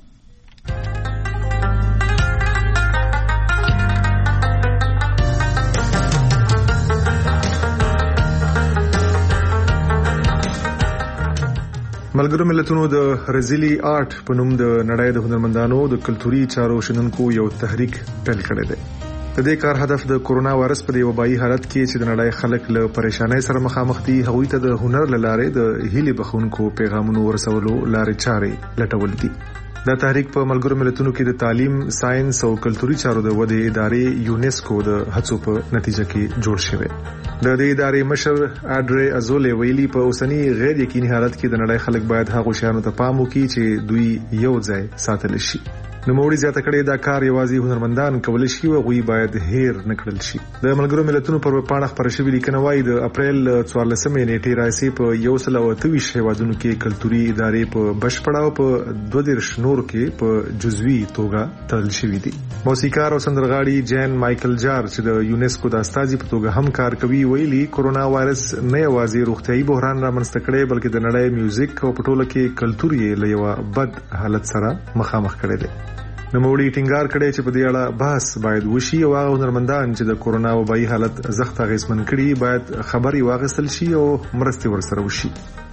Speaker 11: ملګرو ملتونو د رزيلي آرټ په نوم د نړۍ د هنرمندانو د کلتوري چارو شنونکو یو تحریک پیل کړی دی. د دې کار هدف د کورونا وایرس په وبایي حالت کې چې د نړۍ خلک له پریشانۍ سره مخامخ دي هغوی ته د هنر لاره د هیلې بخونکو پیغامونو ورسولو لارې چارې لټول دي. دا تحریک په ملګرو ملتونو کې د تعلیم، ساينس او کلتوري چارو د ودې ادارې یونیسکو د هڅو په نتیجه کې جوړ شوی. د دې ادارې مشر اډري ازولې ویلي په اوسنی غیر یقیني حالت کې د نړۍ خلک باید هغه شیانو ته پام وکړي چې دوی یو ځای ساتل شي. نوموړي زیاته کړې دا کار یوازې هنرمندان کولی شي او غوي باید هیر نکړل شي. د ملګرو ملتونو پر پاڼه خبره شوې لیکنه وايي د اپریل څوارلسمې نیټې راځي په یو سل او اته ویشت هیوادونو کې کلتوري ادارې په بشپړه او په دوه دیرش نور کې په جزوي توګه تړل شوې دي. موسیقار او سندرغاړي جین مایکل جار چې د یونیسکو د استازي په توګه هم کار کوي ویلي کورونا وایرس نه یوازې روغتیايي بحران رامنځته کړی بلکې د نړۍ میوزیک او په ټوله کې کلتور یې له یوه بد حالت سره مخامخ کړی دی. نوموړي ټینګار کړی چې په دې اړه بحث باید وشي او هغه هنرمندان چې د کورونا وبایي حالت زخت اغېزمن کړي باید خبري واغستل شي او مرستې ورسره وشي.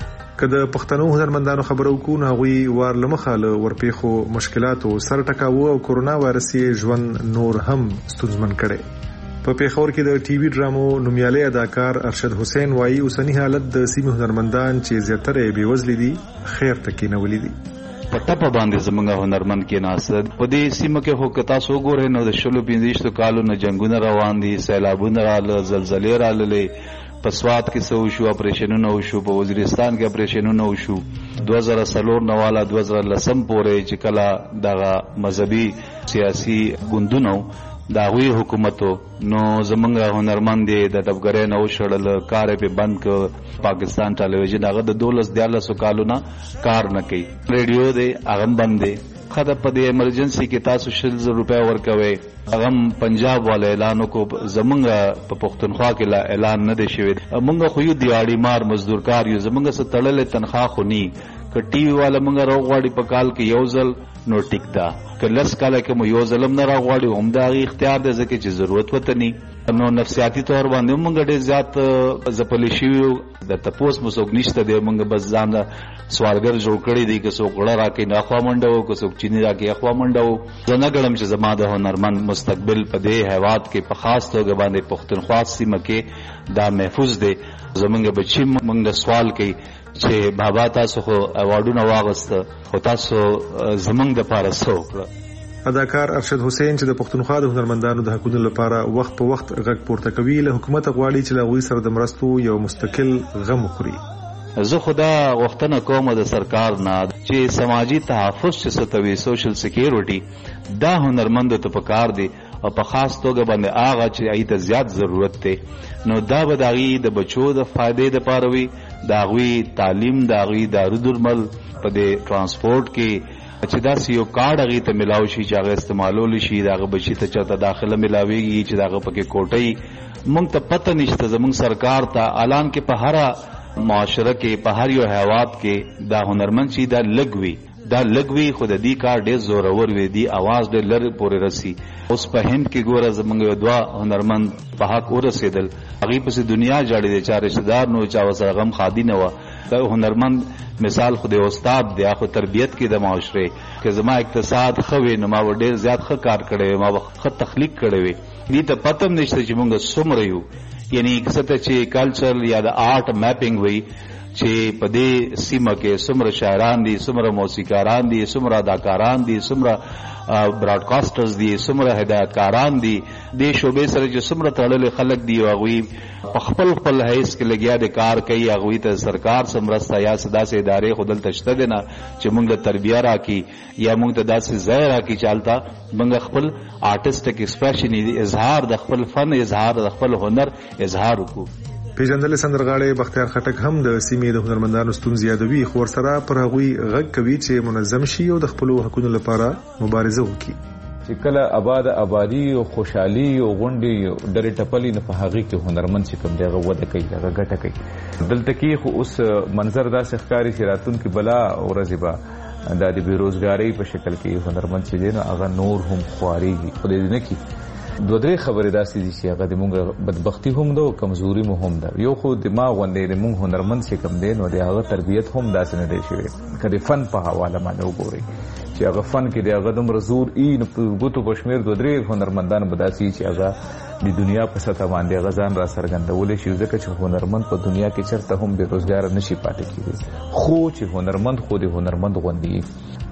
Speaker 11: که د پښتنو هنرمندانو خبرو کو نه غوي وار لمخه له ورپېخو مشکلاتو سره ټکاوه او کورونا وایرس یې ژوند نور هم ستونزمن کړي. په پیښور کې د ټي وي ډرامو نومیالي اداکار ارشد حسین وایي اوسنی حالت د سیمې هنرمندان چې زیاتره یې بېوزلي دي خیر ته کېنولي دي.
Speaker 20: په ټپه باندې زمونږ هنرمند کې ناست په دې سیمه کې هو کتا سو ګورې نو د شلو پنځه کالو نه جنگونه روان دي، سیلابونه رااله، زلزلې راللې، په سوات کې سو شو اپریشنونه وشو، په وزیرستان کې اپریشنونه وشو. دوه زره څلور نه والا دوه زره لسم پورې چې کله دغه مذهبي سیاسي ګوندونو دا غوي حکومتو نو زمونږ هنرمند د ټپګرۍ نه وشړل، کار په بند ک. پاکستان ټلویزیون هغه د دولس دیارلسو کالو نه کار نه کوي، ریډیو دی هغه بند دی. خدای په دې ایمرجنسي کې تاسو شل زره روپیا ورکوي، هغه پنجاب والا اعلان وکړو، زمونږ په پښتونخوا کې لا اعلان نه دی شوی. مونږ خو یو دیاړي مار مزدورکار یو، زمونږ څه تړلې تنخواه خو ني. که ټي وي والا مونږ راغواړي په کال کې یو ځل نو ټیک ده، که لس کاله کې مو یو ځلم نه راغواړي هم د هغې اختیار دی ځکه چې ضرورت ورته ني. نو نفسیاتي طور باندې هم مونږ ډېر زیات ځپلي شوي یو، د تپوس مو څوک نشته دی، مونږ بس ځان سوالګر جوړ کړی دی، که څوک غوړه راکوي نو اخوا منډه وو، که څوک چیني راکوي اخوا منډه وو. زه نه ګڼم چې زما د هنرمند مستقبل په دې هیواد کې په خاص توګه باندې پښتونخوا سیمه کې دا محفوظ دی. زمونږ بچي مونږ سوال کوي چې بابا تاسو خو ایوارډونه واغسته خو تاسو زمونږ دپاره څه وکړه.
Speaker 11: اداکار ارشد حسین چې د پښتونخوا د هنرمندانو د حقونو لپاره وخت په وخت غږ پورته کوي له حکومت غواړي چې له هغوی سره د مرستو یو مستقل غم وخوري.
Speaker 20: زه خدا غوښتنه کوم د سرکار نه چې سماجی تحفظ چې ستوي سوشل سکیورټي دا هنرمندو ته پکار دی او په خاص توګه باندې هغه چې ایته زیات ضرورت دی نو دا به داغي د بچو د فائدې لپاره وي، داغوی تعلیم، داغوی دارو درمل، په دې ترانسپورت کې چې داسې یو کارډ هغې ته ملاو شي چې هغه استعمالولی شي، د هغه بچي ته چېرته داخله ملاویږي چې د هغه پکې کوټۍ. موږ ته پته نشته، زموږ سرکار ته الان کې په هره معاشره کې په هر یو هیواد کې دا هنرمند چې دا لږ وي دا لږ وي خو د دې کار ډېر زورور وي، دې اواز ډېر لرې پورې رسي. اوس په هند کې ګوره زموږ یو دوه هنرمند په حق ورسېدل، هغې پسې دنیا جاړې دی، چا رشته دار نه و، چا ورسره غم خادي نه وه. دا هنرمند مثال خو د استاد دی، خو تربیت کې د معاشرې که زما اقتصاد ښه وي نو ما به ډېر زیات ښه کار کړی وي، ما به ښه تخلیق کړی وي. دې ته پته هم نشته چې موږ څومره یو، یعنې څه ته چې کلچر یا د آرټ میپینګ وي چې په دې سیمه کې څومره شاعران دي، څومره موسیقاران دي، څومره اداکاران دي، څومره براډکاسټرز دي، څومره هدایتکاران دي، دې شعبې سره چې څومره تړلې خلک دي، هغوی په خپل خپل حیث کې لګیا د کار کوي، هغوی ته سرکار څه مرسته یا څه داسې ادارې خو دلته شته دی نه چې موږ له تربیه راکړي یا موږ ته داسې ځای راکړي چې هلته موږ خپل آرټسټک ایکسپریشن اظهار د خپل فن اظهار د خپل هنر اظهار وکړو.
Speaker 11: پیژندل سندرغاړي بختیار خټک هم د سیمې د هنرمندانو ستونزې یادوي، خو ورسره پر هغوی غږ کوي چې منظم شي او د خپلو حقونو لپاره مبارزه وکړي.
Speaker 21: چې کله آباد آبادی او خوشحالي او غونډې ډېرې ټپلې نه په هغې کې هنرمند چې کوم دی هغه وده کوي، هغه ګټه کوي. دلته کې خو اوس منظر داسې ښکاري چې راتلونکې بلا ورځې به دا د بېروزګارۍ په شکل کې هنرمند چې دی نو هغه نور هم خوارېږي. خدای دې نه کړي. دوه درې خبرې داسې دي چې هغه د مونږ بدبختي هم ده او کمزوري مو هم ده. یو خو دماغ غوندې د مونږ هنرمند چې کوم دی نو د هغه تربیت هم داسې نه دی شوی. که د فن په حواله باندې وګورئ چې هغه فن کې د هغه دومره زور ای نو په ګوتو په شمېر دوه درې هنرمندان به داسې چې هغه د دنیا په سطح باندې هغه ځان را څرګندولی شي، ځکه چې هنرمند په دنیا کې چېرته هم بېروزګاره نه شي پاتې کېدی. خو چې هنرمند خو د هنرمند غوندې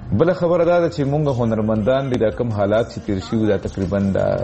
Speaker 21: بل خبره ده چې موږ هنرمندان دي د کم حالات چې تیر شي دا تقریبا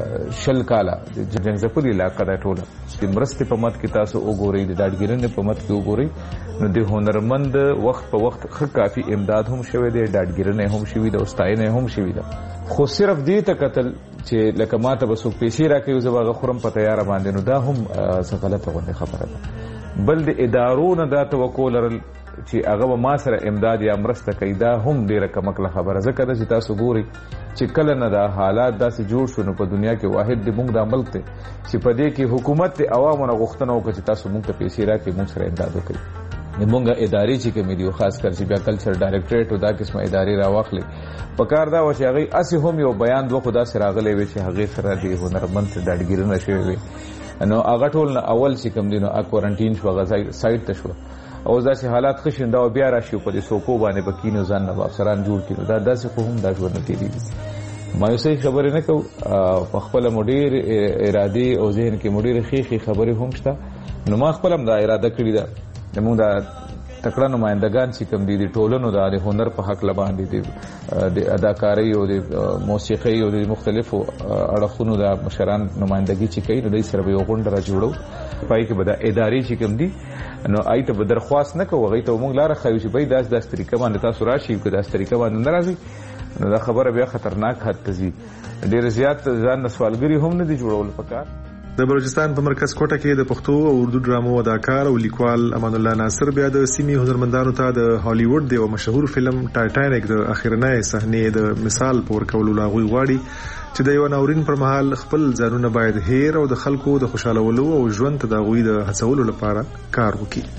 Speaker 21: شل کاله د جنګ زپوري علاقې دا ټوله د مرستې په مت کې تاسو وګورئ د ډاډګیرنې په مت کې وګورئ نو د هنرمند وخت په وخت خ کافي امداد هم شوی دی ډاډګیرنې هم شوی دی او ستاینه هم شوی دی خو صرف دې ته قتل چې لکه ماته به څوک پیسې راکوي زه به غخورم په تیار باندې نو دا هم څه غلطه غونډه خبره ده بل د ادارو نه دا توقع لرل چې هغه به ما سره امداد یا مرسته کوي دا هم ډیره کمکله خبره ځکه ده چې تاسو ګورئ چې کله نه دا حالات داسې جوړ شو نو په دنیا کې واحد د موږ دا ملک دی چې په دې کې حکومت د عوامو نه غوښتنه وکړي چې تاسو موږ ته پیسې راکړئ موږ سره امداد وکړي موږ ادارې چې کومې دي خاص کر چې بیا کلچر ډایرکټریټ او دا قسمه ادارې راواخلي په کار دا و چې هغې هسې هم یو بیان دوه خو داسې راغلی وي چې هغې سره د هنرمند ډاډګیرنه شوې وي نو هغه ټول نه اول چې کوم دی نو کوارنټین شو هغه سایډ ته شو او داسې حالات ښه شي دا بیا راشي په دې سوکو باندې به کینو ځان نه به افسران جوړ کړي دا داسې خو هم دا ژوند نه تېرېږي مایوسۍ خبرې نه کوو په خپله مو ډېر ارادې او ذهن کې مو ډېرې ښې ښې خبرې هم شته نو ما خپله هم دا اراده کړې ده زموږ دا تکړه نمایندګان چې کوم دي د ټولنو د هنر په حق باندې د اداکارۍ او د موسیقۍ او د مختلفو اړخونو د مشران نمایندګي چې کوي نو دوی سره به یو غونډه را جوړو پای کې به دا ادارې چې کوم دي نو آی ته به درخواست نه کوو هغې ته موږ لاره ښیو چې بھائی داس داس طریقه باندې تاسو راشئ که داس طریقه باندې نه راځئ نو دا خبره بیا خطرناک حد ته ځي ډېر زیات ځان نه سوالګري هم نه دي جوړول پکار
Speaker 11: د بلوچستان په مرکز کوټه کې د پښتو او اردو ډرامو اداکار او لیکوال امان الله ناصر بیا د سیمې هنرمندانو ته د هالیوډ د یو مشهور فلم ټایټانیک د اخرنۍ صحنې د مثال په ورکولو لاغوي غواړي چې د یو ناورین پر مهال خپل ځانونه باید هیر او د خلکو د خوشالولو او ژوند ته د هغوی د هڅولو لپاره کار وکړي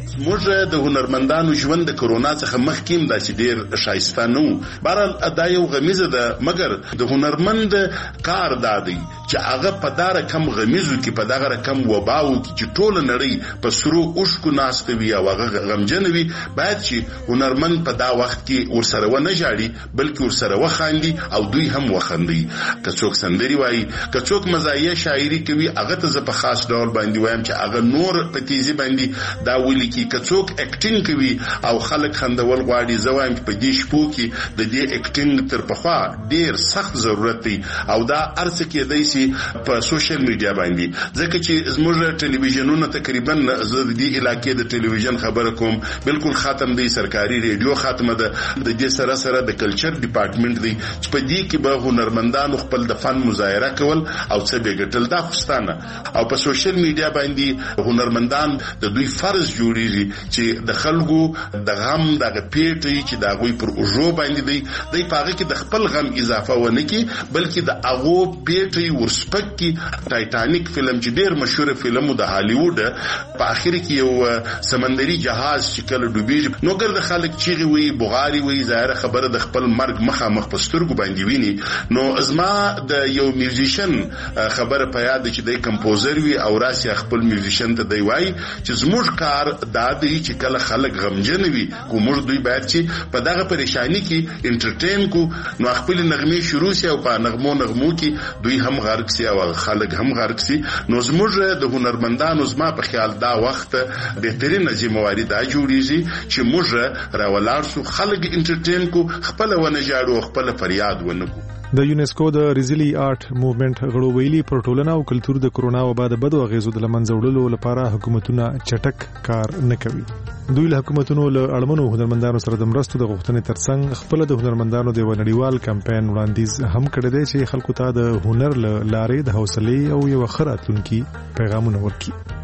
Speaker 18: موږ د هنرمندانو ژوند د کرونا څخه مخکې داسې ډېر ښایسته نه و بهرحال دا یو غمیزه ده مګر د هنرمند کار دا دی چې هغه په دا رقم غمیزو کې په دغه رقم وباو کې چې ټوله نړۍ په سرو اوښکو ناسته وي او هغه غمجنه وي باید چې هنرمند په دا وخت کې ورسره ونه ژاړي بلکې ورسره وخاندي او دوی هم وخاندي که څوک سندري وایي که څوک مزایه شاعري کوي هغه ته زه په خاص ډول باندې وایم چې هغه نور په تیزي باندې دا ولیکي که څوک اکټینګ کوي او خلک خندول غواړي زه وایم چې په دې شپو کې د دې اکټینګ تر پخوا ډېر سخت ضرورت دی او دا هر څه کېدی شي په سوشل میډیا باندې ځکه چې زموږ ټلویزیونونه تقریبا زه د دې علاقې د ټلویزیون خبره کوم بالکل ختم دی سرکاري ریډیو ختمه ده د دې سره سره د کلچر ډپارټمنټ دی چې په دې کې به هنرمندانو خپل د فن مظاهره کول او څه به ګټل دا خوستانه او په سوشل میډیا باندې هنرمندان د دوی فرض جوړیږي چې د خلکو د غم دغه پیټي چې د هغوی پر اوږو باندې دی دی په هغه کې د خپل غم اضافه ونه کړي بلکې د هغو پیټي ورسپک کړي ټایټانیک فلم چې ډېر مشهور فلم د هالیوډ په اخر کې یو سمندري جهاز چې کله ډوبېږي نو ګرد خلک چیغې وي بغاري وي ظاهره خبره د خپل مرګ مخامخ په سترګو باندې ویني نو زما د یو میوزیشن خبره په یاد چې دی کمپوزر وي او راسي خپل میوزیشن ته دی وایي چې زموږ کار دا دی چې کله خلک غمجن وي کو موږ دوی باید چې په دغه پریشانی کې انټرټین کو نو خپل نغمې شروع سي او په نغمو نغمو کې دوی هم غرق سي او خلک هم غرق سي نو زموږ د هنرمندانو زما په خیال دا وخت بهترین ذمہواری دا جوړیږي چې موږ راولار سو خلک انټرټین کو خپل ونه جاړو خپل فریاد ونه کو
Speaker 11: د یونیسکو د ریزلی آرټ موومېنټ غړو ویلي پر ټولنه او کلتور د کرونا وبا د بدو اغیزو د لمنځه وړلو لپاره حکومتونه چټک کار نه کوي دوی له حکومتونو له اړمنو هنرمندانو سره د مرستو د غوښتنې ترڅنګ خپل د هنرمندانو د نړیوال کمپاین وړاندیز هم کړی دی چې خلکو ته د هنر له لارې د حوصلې او یو ښه راتلونکي پیغامونه ورکړي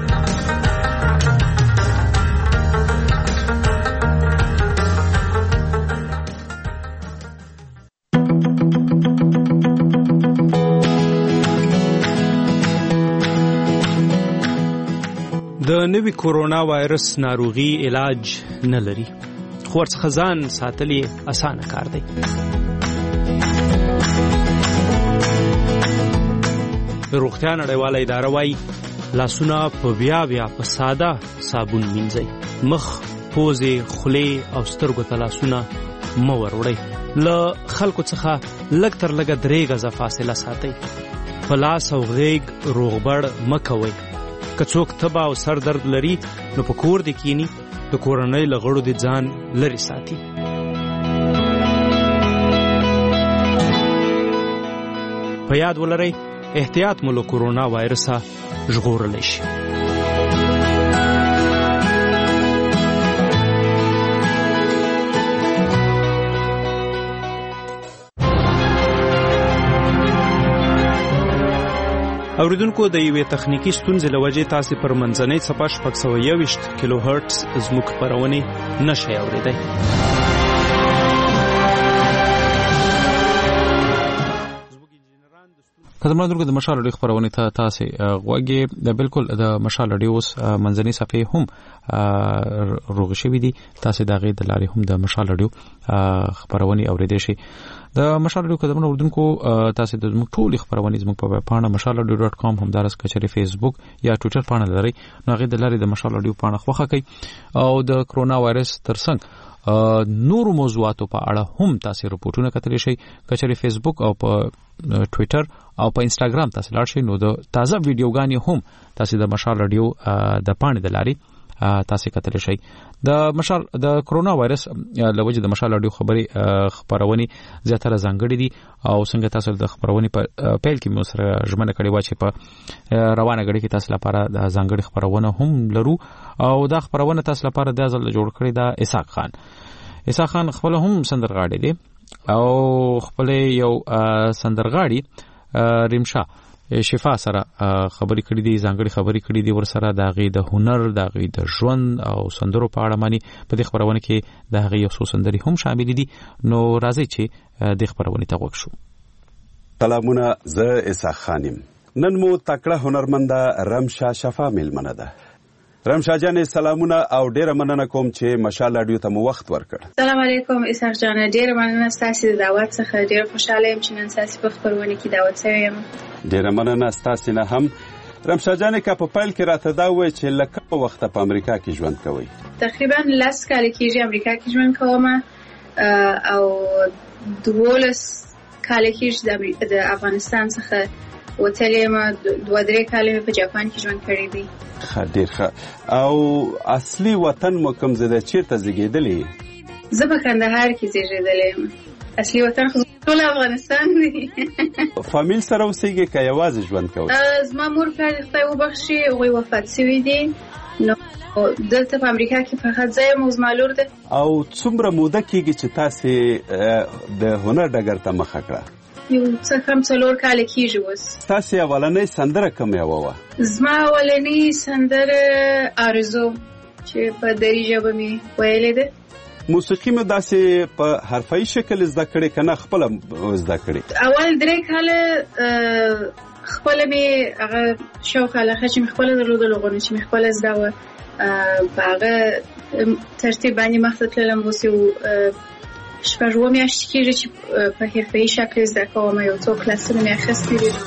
Speaker 2: د نوي کورونا وایرس ناروغي علاج نه لري خو ورڅخه ځان ساتل یې اسانه کار دی روغتیا نړیواله اداره وايي لاسونه په بیا بیا په ساده صابون مینځئ مخ پوزې خولې او سترګو ته لاسونه مه وروړئ له خلکو څخه لږ تر لږه درې غزه فاصله ساتئ په لاس او غېږ روغبړ مه کوئ که څوک تبه او سر درد لري نو په کور دې کینی د کورنۍ له غړو دې ځان لرې ساتي په یاد ولرئ احتیاط مو له کورونا وایرسه ژغورلی شي. اوریدونکو د یوې تخنیکی ستونزې له وجې تاسې پر منځنۍ څپه شپږ سوه یوویشت کیلو هرټز زموږ خپرونې نشئ اورېدی.
Speaker 1: که زما درګه د مشال اډیو خبرونه ته تاسې غوږی د بالکل د مشال اډیو اوس منځنی صفحه هم روغ شوی دي، تاسې د غي د لارې هم د مشال اډیو خبرونه اوریدئ شي. د مشال اډیو کدمنه اردوونکو تاسې د موږ ټول خبرونه زموږ په پاڼه مشال اډیو ډاټ کام هم دارس کچري فیسبوک یا ټوئیټر پاڼه لري، نو غي د لارې د مشال اډیو پاڼه خوخه کوي او د کرونا وایرس ترڅنګ نور موضوعاتو په اړه هم تاسې رپورټونه کتلی شئ. کچري فیسبوک او په ټوئیټر او په انستګرام تاسې لاړ شئ نو د تازه ویډیوګانې هم تاسې د مشال رادیو د پاڼې د لارې تاسې کتلی شئ. د مشال د کرونا وایرس لوجه د مشال رادیو خبري خبرونه زیاتره ځانګړي دي او څنګه تاسو د خبرونه په پیل کې مو سره ژمنه کړې و چې په روانه غړي کې تاسو لپاره د ځانګړي خبرونه هم لرو او دا خبرونه تاسو لپاره د ځل جوړ کړی دا اسحاق خان. اسحاق خان خپل هم سندرغاړي دي او خپل یو سندرغاړي ریمشا شفا سره خبرې کړې دي، ځانګړي خبرې کړې دي ور سره د غي د هنر د غي د ژوند او سندرو په اړه مانی په دې خبرونه کې د غي یو څو سندري هم شامل دي. نو راځي چې د خبرونه ته وښو.
Speaker 3: سلامونه، زه اسحاق خانم. نن مو تکړه هنرمنده رمشا شفا میلمنه ده. رمشا جان سلامونه او ډیره مننه کوم چې مشال رادیو ته مو وخت ورکړ.
Speaker 22: سلام علیکم اسحاق جان، ډیره مننه ستاسو د دعوت څخه، ډیره خوشاله یم چې نن تاسو په خبرونه کې دعوت شوی یم.
Speaker 3: ډیره مننه ستاسو نه هم. رمشا جان که په پیل کې راته دا وای چې لکه په وخت په امریکا کې ژوند کوي.
Speaker 22: تقریبا لس کال کېږي امریکا کې ژوند کوم او دولس کال کېږي د افغانستان څخه وتلې ما دوه درې کال په جاپان کې ژوند کړی دی.
Speaker 3: ډیر ښه. او اصلي وطن مو کوم ځای دی، چیرته زیږېدلې؟
Speaker 22: زه په کندهار کې زیږېدلې یم. اصلي وطن خو ټول افغانستان دی.
Speaker 3: فامیل سره اوسېږئ که یوازې ژوند کوئ؟
Speaker 22: زما مور پلار دې خدای وبخښي هغوی وفات شوي دي، نو دلته په امریکا کې فقط زه یم او زما لور ده.
Speaker 3: او څومره موده کېږي چې تاسې د هنر ډګر ته مخه کړه؟
Speaker 22: یو څه کم څلور کاله کېږي اوس.
Speaker 3: ستاسې اولنۍ سندره کومه یوه وه؟
Speaker 22: زما اولنۍ سندره آرزو چې په دري ژبه مې ویلې ده.
Speaker 3: موسیقي مې داسې په حرفه‌ایي شکل زده کړې که نه خپله زده کړې؟
Speaker 22: اول درې کاله خپله مې هغه شوق علاقه چې مې خپله درلودله غواړم چې مې خپله زده وه، په هغه ترتیب باندې مخته تللم. اوس یو شپږ اووه میاشتې کېږي چې په حرفه‌ایي شکل زده کوم، یو څو کلاسونه مې اخیستي دي.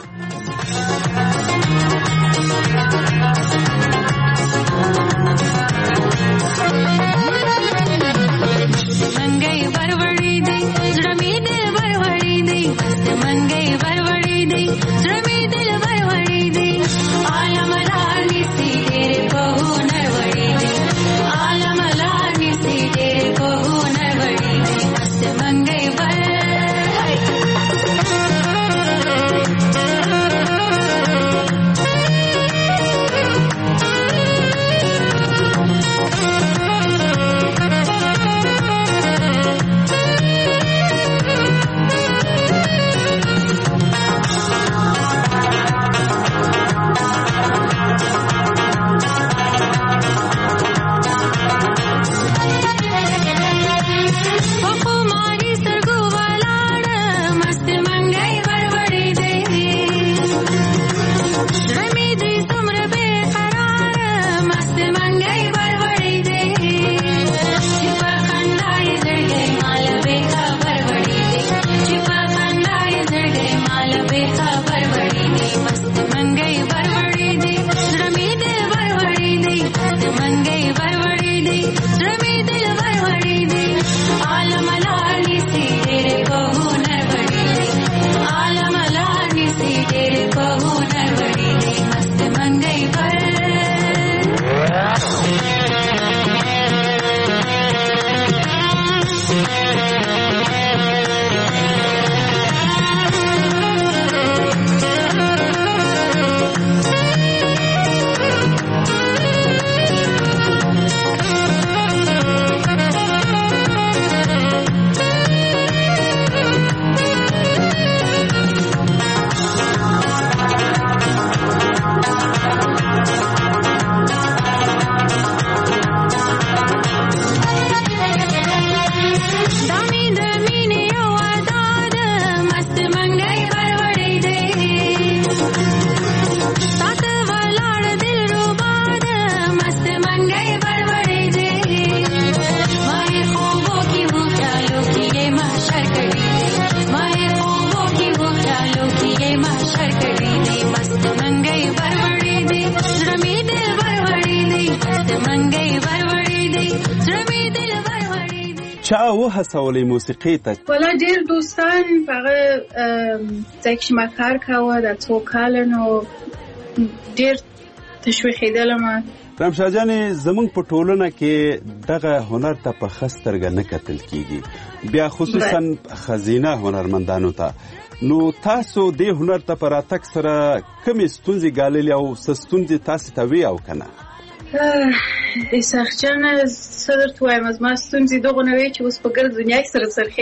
Speaker 23: منګي وروري دي زړه مې دل وروري دي، منګي وروري دي زړه مې دل وروري دي. عالم لارني سي ډېر په هنر وړي دي، عالم لارني سي ډېر په هنر وړي دي. منګي ور
Speaker 3: چا وهڅولې موسیقي ته؟
Speaker 22: ولا ډېر دوستان په هغه ځای کې چې ما کار کاوه دا څو کاله نو ډېر تشویقېدلم.
Speaker 3: رمشا جانې زمونږ په ټولنه کې دغه هنر ته په ښه سترګه نه کتل کیږي، بیا خصوصا ښځینه هنرمندانو ته. نو تاسو دې هنر ته په راتګ سره کومې ستونزې ګاللې او څه ستونزې تاسې ته وې او که نه؟
Speaker 22: اسحاق جانه څه درته ووایم، زما ستونزې دغونه وې چې اوس په ګرد دنیا کې سره څرخي.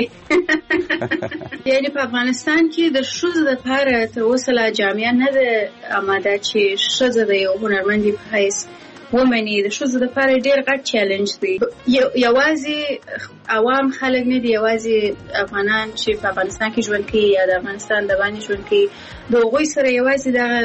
Speaker 22: یعنې په افغانستان کې د ښځو دپاره تر اوسه لا جامعه نه ده اماده چې ښځه د یو هنرمندې په حیث ومني. د ښځو دپاره ډېر غټ چیلنج دی. یوازې عوام خلک نه دي، یوازې افغانان چې په افغانستان کې ژوند کوي یا د افغانستان د باندې ژوند کوي، د هغوی سره یوازې دغه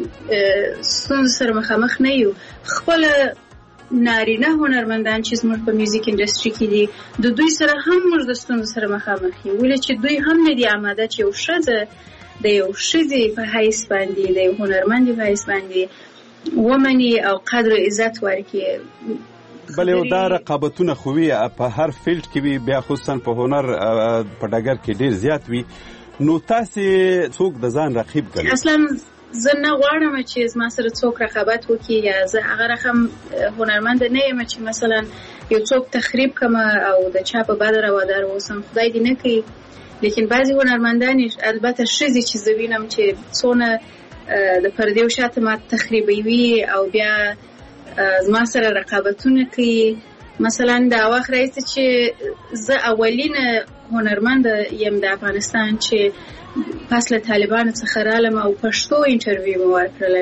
Speaker 22: ستونزو سره مخامخ نه یو. خپله نارینه هنرمندان چې زموږ په میوزیک انډسټري کې دي، د دوی سره هم موږ د ستونزو سره مخامخ یو، ولې چې دوی هم نه دي آماده چې یو ښځه د یو ښځې په حیث باندې، د یو هنرمندې په حیث باندې ومني او قدر و عزت ورکړي.
Speaker 3: بلې او دا رقابتونه خو وي په هر فیلډ کې وي، بیا خصوصا په هنر په ډګر کې ډېر زیات وي. نو تاسې څوک د ځان رقیب ګڼئ؟
Speaker 22: اصلا زه نه غواړم چې زما سره څوک رقابت وکړي، یا زه هغه رقم هنرمند نه یم چې مثلا یو څوک تخریب کړم او د چا په بده روادار اوسم. خدای دې نه کوي. لیکن بعضې هنرمندان البته ښځې چې زه وینم چې څونه د پردې شاته ما تخریبوي او بیا زما سره رقابتونه کوي. مثلا دا وخت راځي چې زه اولینه هنرمند یم د افغانستان چې پس له طالبانو څخه رالم او پښتو انټرویو مې ورکړله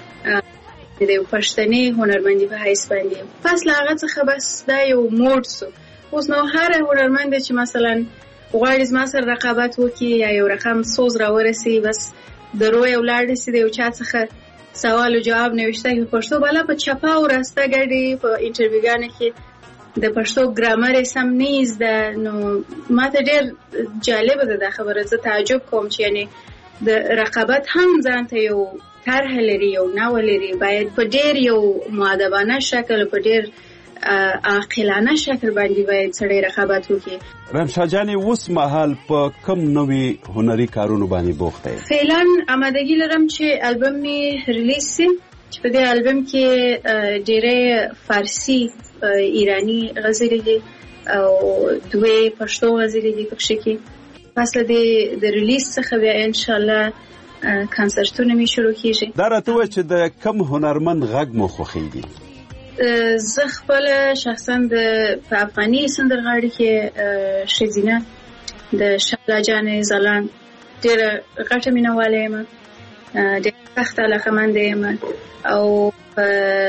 Speaker 22: د یو پښتنې هنرمندې په حیث باندې. پس له هغه څخه بس دا یو موډ سو. اوس نو هر هنرمند چې مثلا غواړي زما سره رقابت وکړي یا یو رقم سوز راورسي، بس د روی ولاړ سي د یو چا څخه سوال او جواب نوشته په پښتو بالا په چپا او راسته ګډي په انټرویوګانو کې د پښتو ګرامر سم نه زده. نو ماته ډېر جالبه ده دا خبره. زه تعجب کوم چې یعنی د رقابت هم ځان ته یو طرح لري، یو ناول لري. باید په ډېر یو مؤدبانه شکل، په ډېر عاقلانه شکل باندې باید سړی رقابت وکړي.
Speaker 3: رمشا جانې اوس مهال په کوم نوي هنري کارونو باندې بوخته یې؟
Speaker 22: فعلا آمادګي لرم چې البم مې ریلیز سي، چې په دې البم کې ډېرې فارسي ایرانی غزلې دي او دوی پښتو غزلې دي پکښې کې. پس له دې د ریلیز څخه بیا انشاءالله کنسرتونه مې شروع کېږي.
Speaker 3: دا راته ووایه چې د کوم هنرمند غږ مو خوښېږي؟
Speaker 22: زه خپله شخصا د په افغاني سندرغاړي کې ښځینه د شهلا جانې ځلان ډېره غټه مینهواله یم، ډېره سخته علاقهمنده یم. او په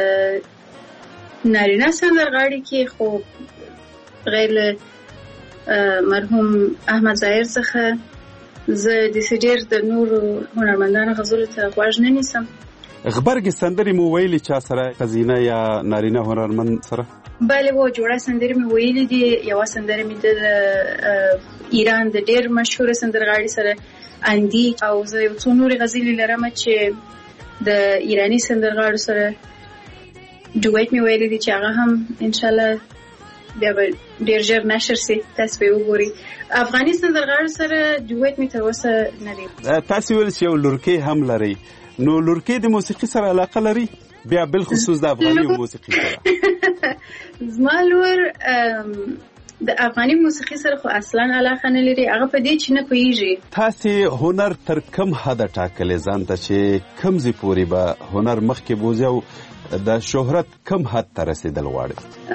Speaker 22: نارینه سندرغاړي کې خو غیر له مرحوم احمد ظاهر څخه زه داسې ډېر د نورو هنرمندانو غزلو ته غوږ نه نیسم.
Speaker 3: غبرګې سندرې مو ویلي چا سره، ښځینه یا نارینه هنرمند سره؟
Speaker 22: بله و جوړه سندرې مې ویلي دي. یوه سندره مې د ایران د ډېر مشهوره سندرغاړي سره اندي، او زه یو څو نورې غزلې لرم چې د ایراني سندرغاړو سره ډویټ مې ویلي دي چې هغه هم انشاءالله بیا به ډېر ژر نشر سي، تاسو به وګورئ. افغاني سندرغاړو سره ډویټ مې تر اوسه نه دی.
Speaker 3: تاسو ویل چې یو لورکۍ هم لرئ، نو لورکۍ د موسیقي سره علاقه لري؟ بیا بالخصوص د افغاني موسیقي سره؟
Speaker 22: زما لور د افغاني موسیقي سره خو اصلا علاقه نه لري، هغه په دې چې نه پوهیږي.
Speaker 3: تاسې هنر تر کم حده ټاکلی ځان ته چې کم ځای پورې به هنر مخکې بوځي او د شهرت کم حد ته رسېدل غواړي؟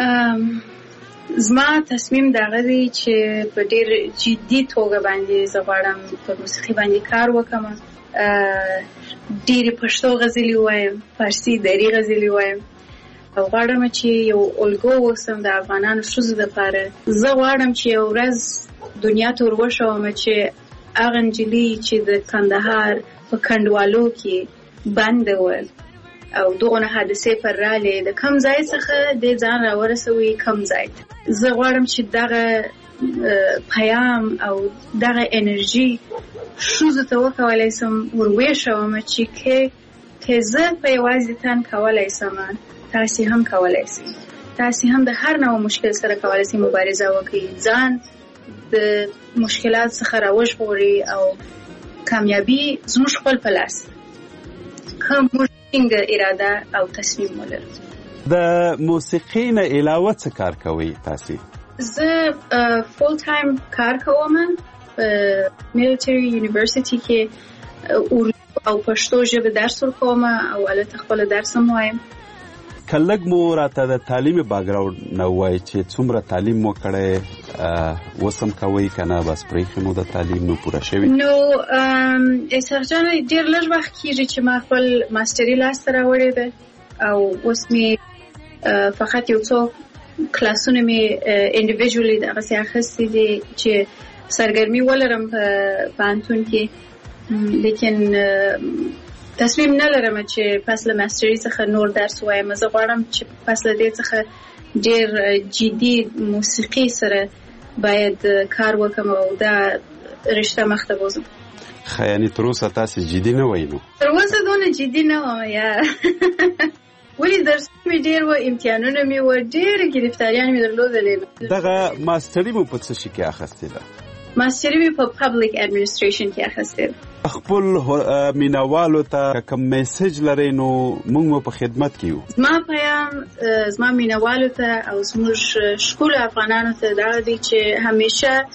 Speaker 22: زما تصمیم دغه دی چې په ډېر جدي توګه باندې زه غواړم په موسیقي باندې کار وکړم. ډېرې پښتو غزلې ووایم، فارسي دري غزلې ووایم، او غواړم چې یو الګو اوسم د افغانانو ښځو دپاره. زه غواړم چې یو ورځ دنیا ته ور وښوم چې هغه نجلۍ چې د کندهار په کنډوالو کې بنده وه او دغونه حادثې پر رالې د کم ځای څخه دې ځان راورسوي کم ځای ته. زه غواړم چې دغه پیام او دغه انرژي ښځو ته وکولی سم، ور ویښوم چې که که زه په یوازې تن کولی سم، تاسې هم کولی سئ. تاسو هم د هر نوع مشکل سره کولای شئ مبارزه وکړئ، ځان د مشکلات څخه راوژغورئ او کامیابی زموږ خپل په لاس کوم موږ اراده او تصمیم ولرو.
Speaker 3: د موسیقۍ نه علاوه څه کار کوئ تاسو؟
Speaker 22: زه فول ټایم کار کوم په میلیټري یونیورسيټي کې اردو او پښتو ژبه درس ورکوم او البته خپل درس هم وایم.
Speaker 3: کلګ مو راته د تعلیمي باګراوند نه وای چې څومره تعلیم مو کړی وسم کوي کنه بس پرېخي مو د تعلیم نو پوره شوی؟
Speaker 22: نو اسحاق جان ډېر لږ وخت کېږي چې ما خپل ماستري لاس ته راوړې ده او اوس مې فقط یو څو کلاسونه مې انډیویژولی دغسې اخیستي دي چې سرګرمي ولرم په پوهنتون کې، لیکن تصمیم نه لرم چې پس له ماستري څخه نور درس وایم. زه غواړم چې پس له دې څخه ډېر جدي موسیقي سره باید کار وکړم او دا رشته مخته بوزم.
Speaker 3: ښه یعنې تر اوسه تاسې جدي نه وئ؟ نو
Speaker 22: تر اوسه دونه جدي نه وم یا ولې درسونه مې ډېر وه، امتحانونه مې وه، ډېرې ګرفتاریانې مې درلودلې.
Speaker 3: دغه ماستري مو په څه شي کې اخیستې ده؟
Speaker 22: ماستري مې په پبلک اډمنسټریشن کې اخیستې ده.
Speaker 3: خپل مینوالو ته کوم میسج لرئ نو موږ مو په خدمت کې یو.
Speaker 22: زما پیغام زما مینوالو ته او زموږ ښکلو افغانانو ته دا دی چې همیشه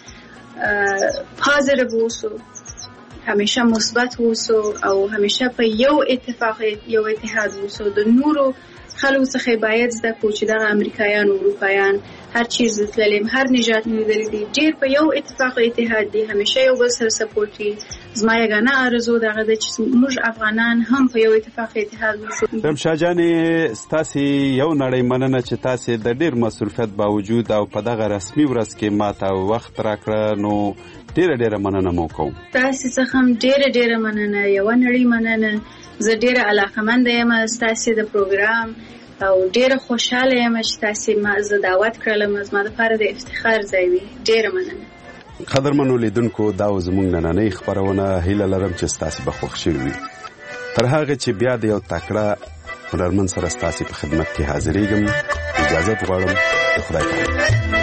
Speaker 22: پازیټیو اوسو، همیشه مثبت اوسو او همیشه په یو اتفاق یو اتحاد اوسو. د نورو خلکو څخه باید زده کړو چې دغه امریکایان او اروپایان هر چیز تللیم، هر نجات لیدلی دي، ډېر په یو اتفاق او اتحاد دي، همیشه یو بل سره سپورټ کوي. زما یګانه آرزو دغه ده چې موږ افغانان هم په یو اتفاق او اتحاد اوسو.
Speaker 3: رمشا جانې ستاسې یو نړۍ مننه چې تاسې د ډېر مصروفیت باوجود او په دغه رسمي ورځ کې ماته وخت راکړه، نو ډېره ډېره مننه مو کوم.
Speaker 22: تاسې څخه هم ډېره ډېره مننه، یوه نړۍ مننه. زه ډېره علاقمنده یم ستاسې د پروګرام او ډېره خوشحاله یم چې تاسې ما زه دعوت کړلم. زما دپاره د افتخار ځای وي. ډېره مننه.
Speaker 3: قدرمنو لیدونکو، دا و زموږ نننۍ خپرونه. هیله لرم چې ستاسې به خوښ شوي وي. تر هغه چې بیا د یو تکړه هنرمند سره ستاسې په خدمت کې حاضرېږم، اجازت غواړم. د خدای په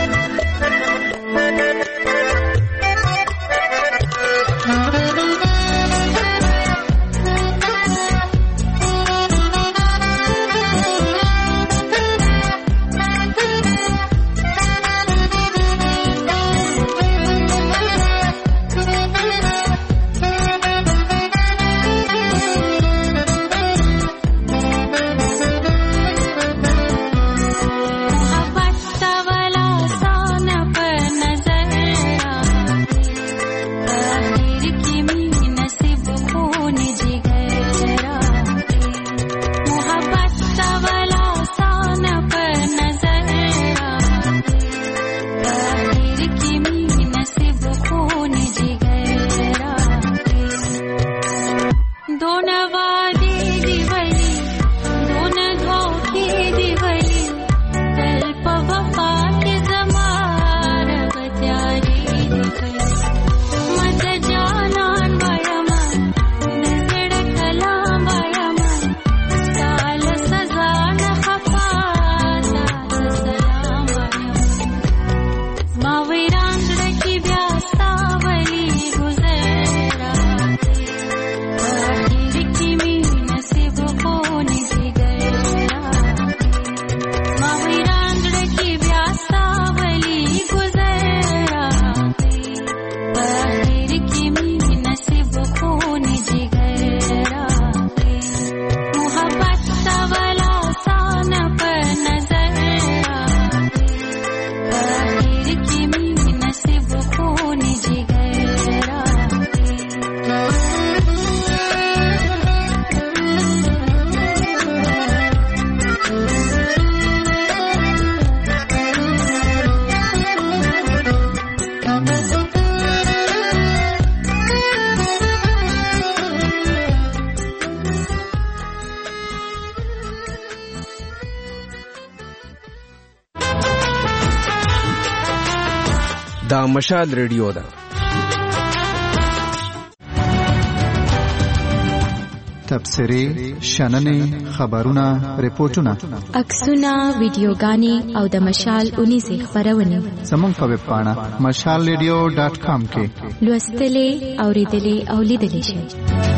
Speaker 4: دا مشال ریډیو ده.
Speaker 5: تبصرې شننې خبرونه ریپورتونه
Speaker 6: عکسونه ویډیوګانې او د مشال اونیزې خبرونه
Speaker 5: زموږ په ویب پاڼه مشال ریډیو ډاټ کام کې
Speaker 6: لوستلې اوریدلې او لیدلې شئ.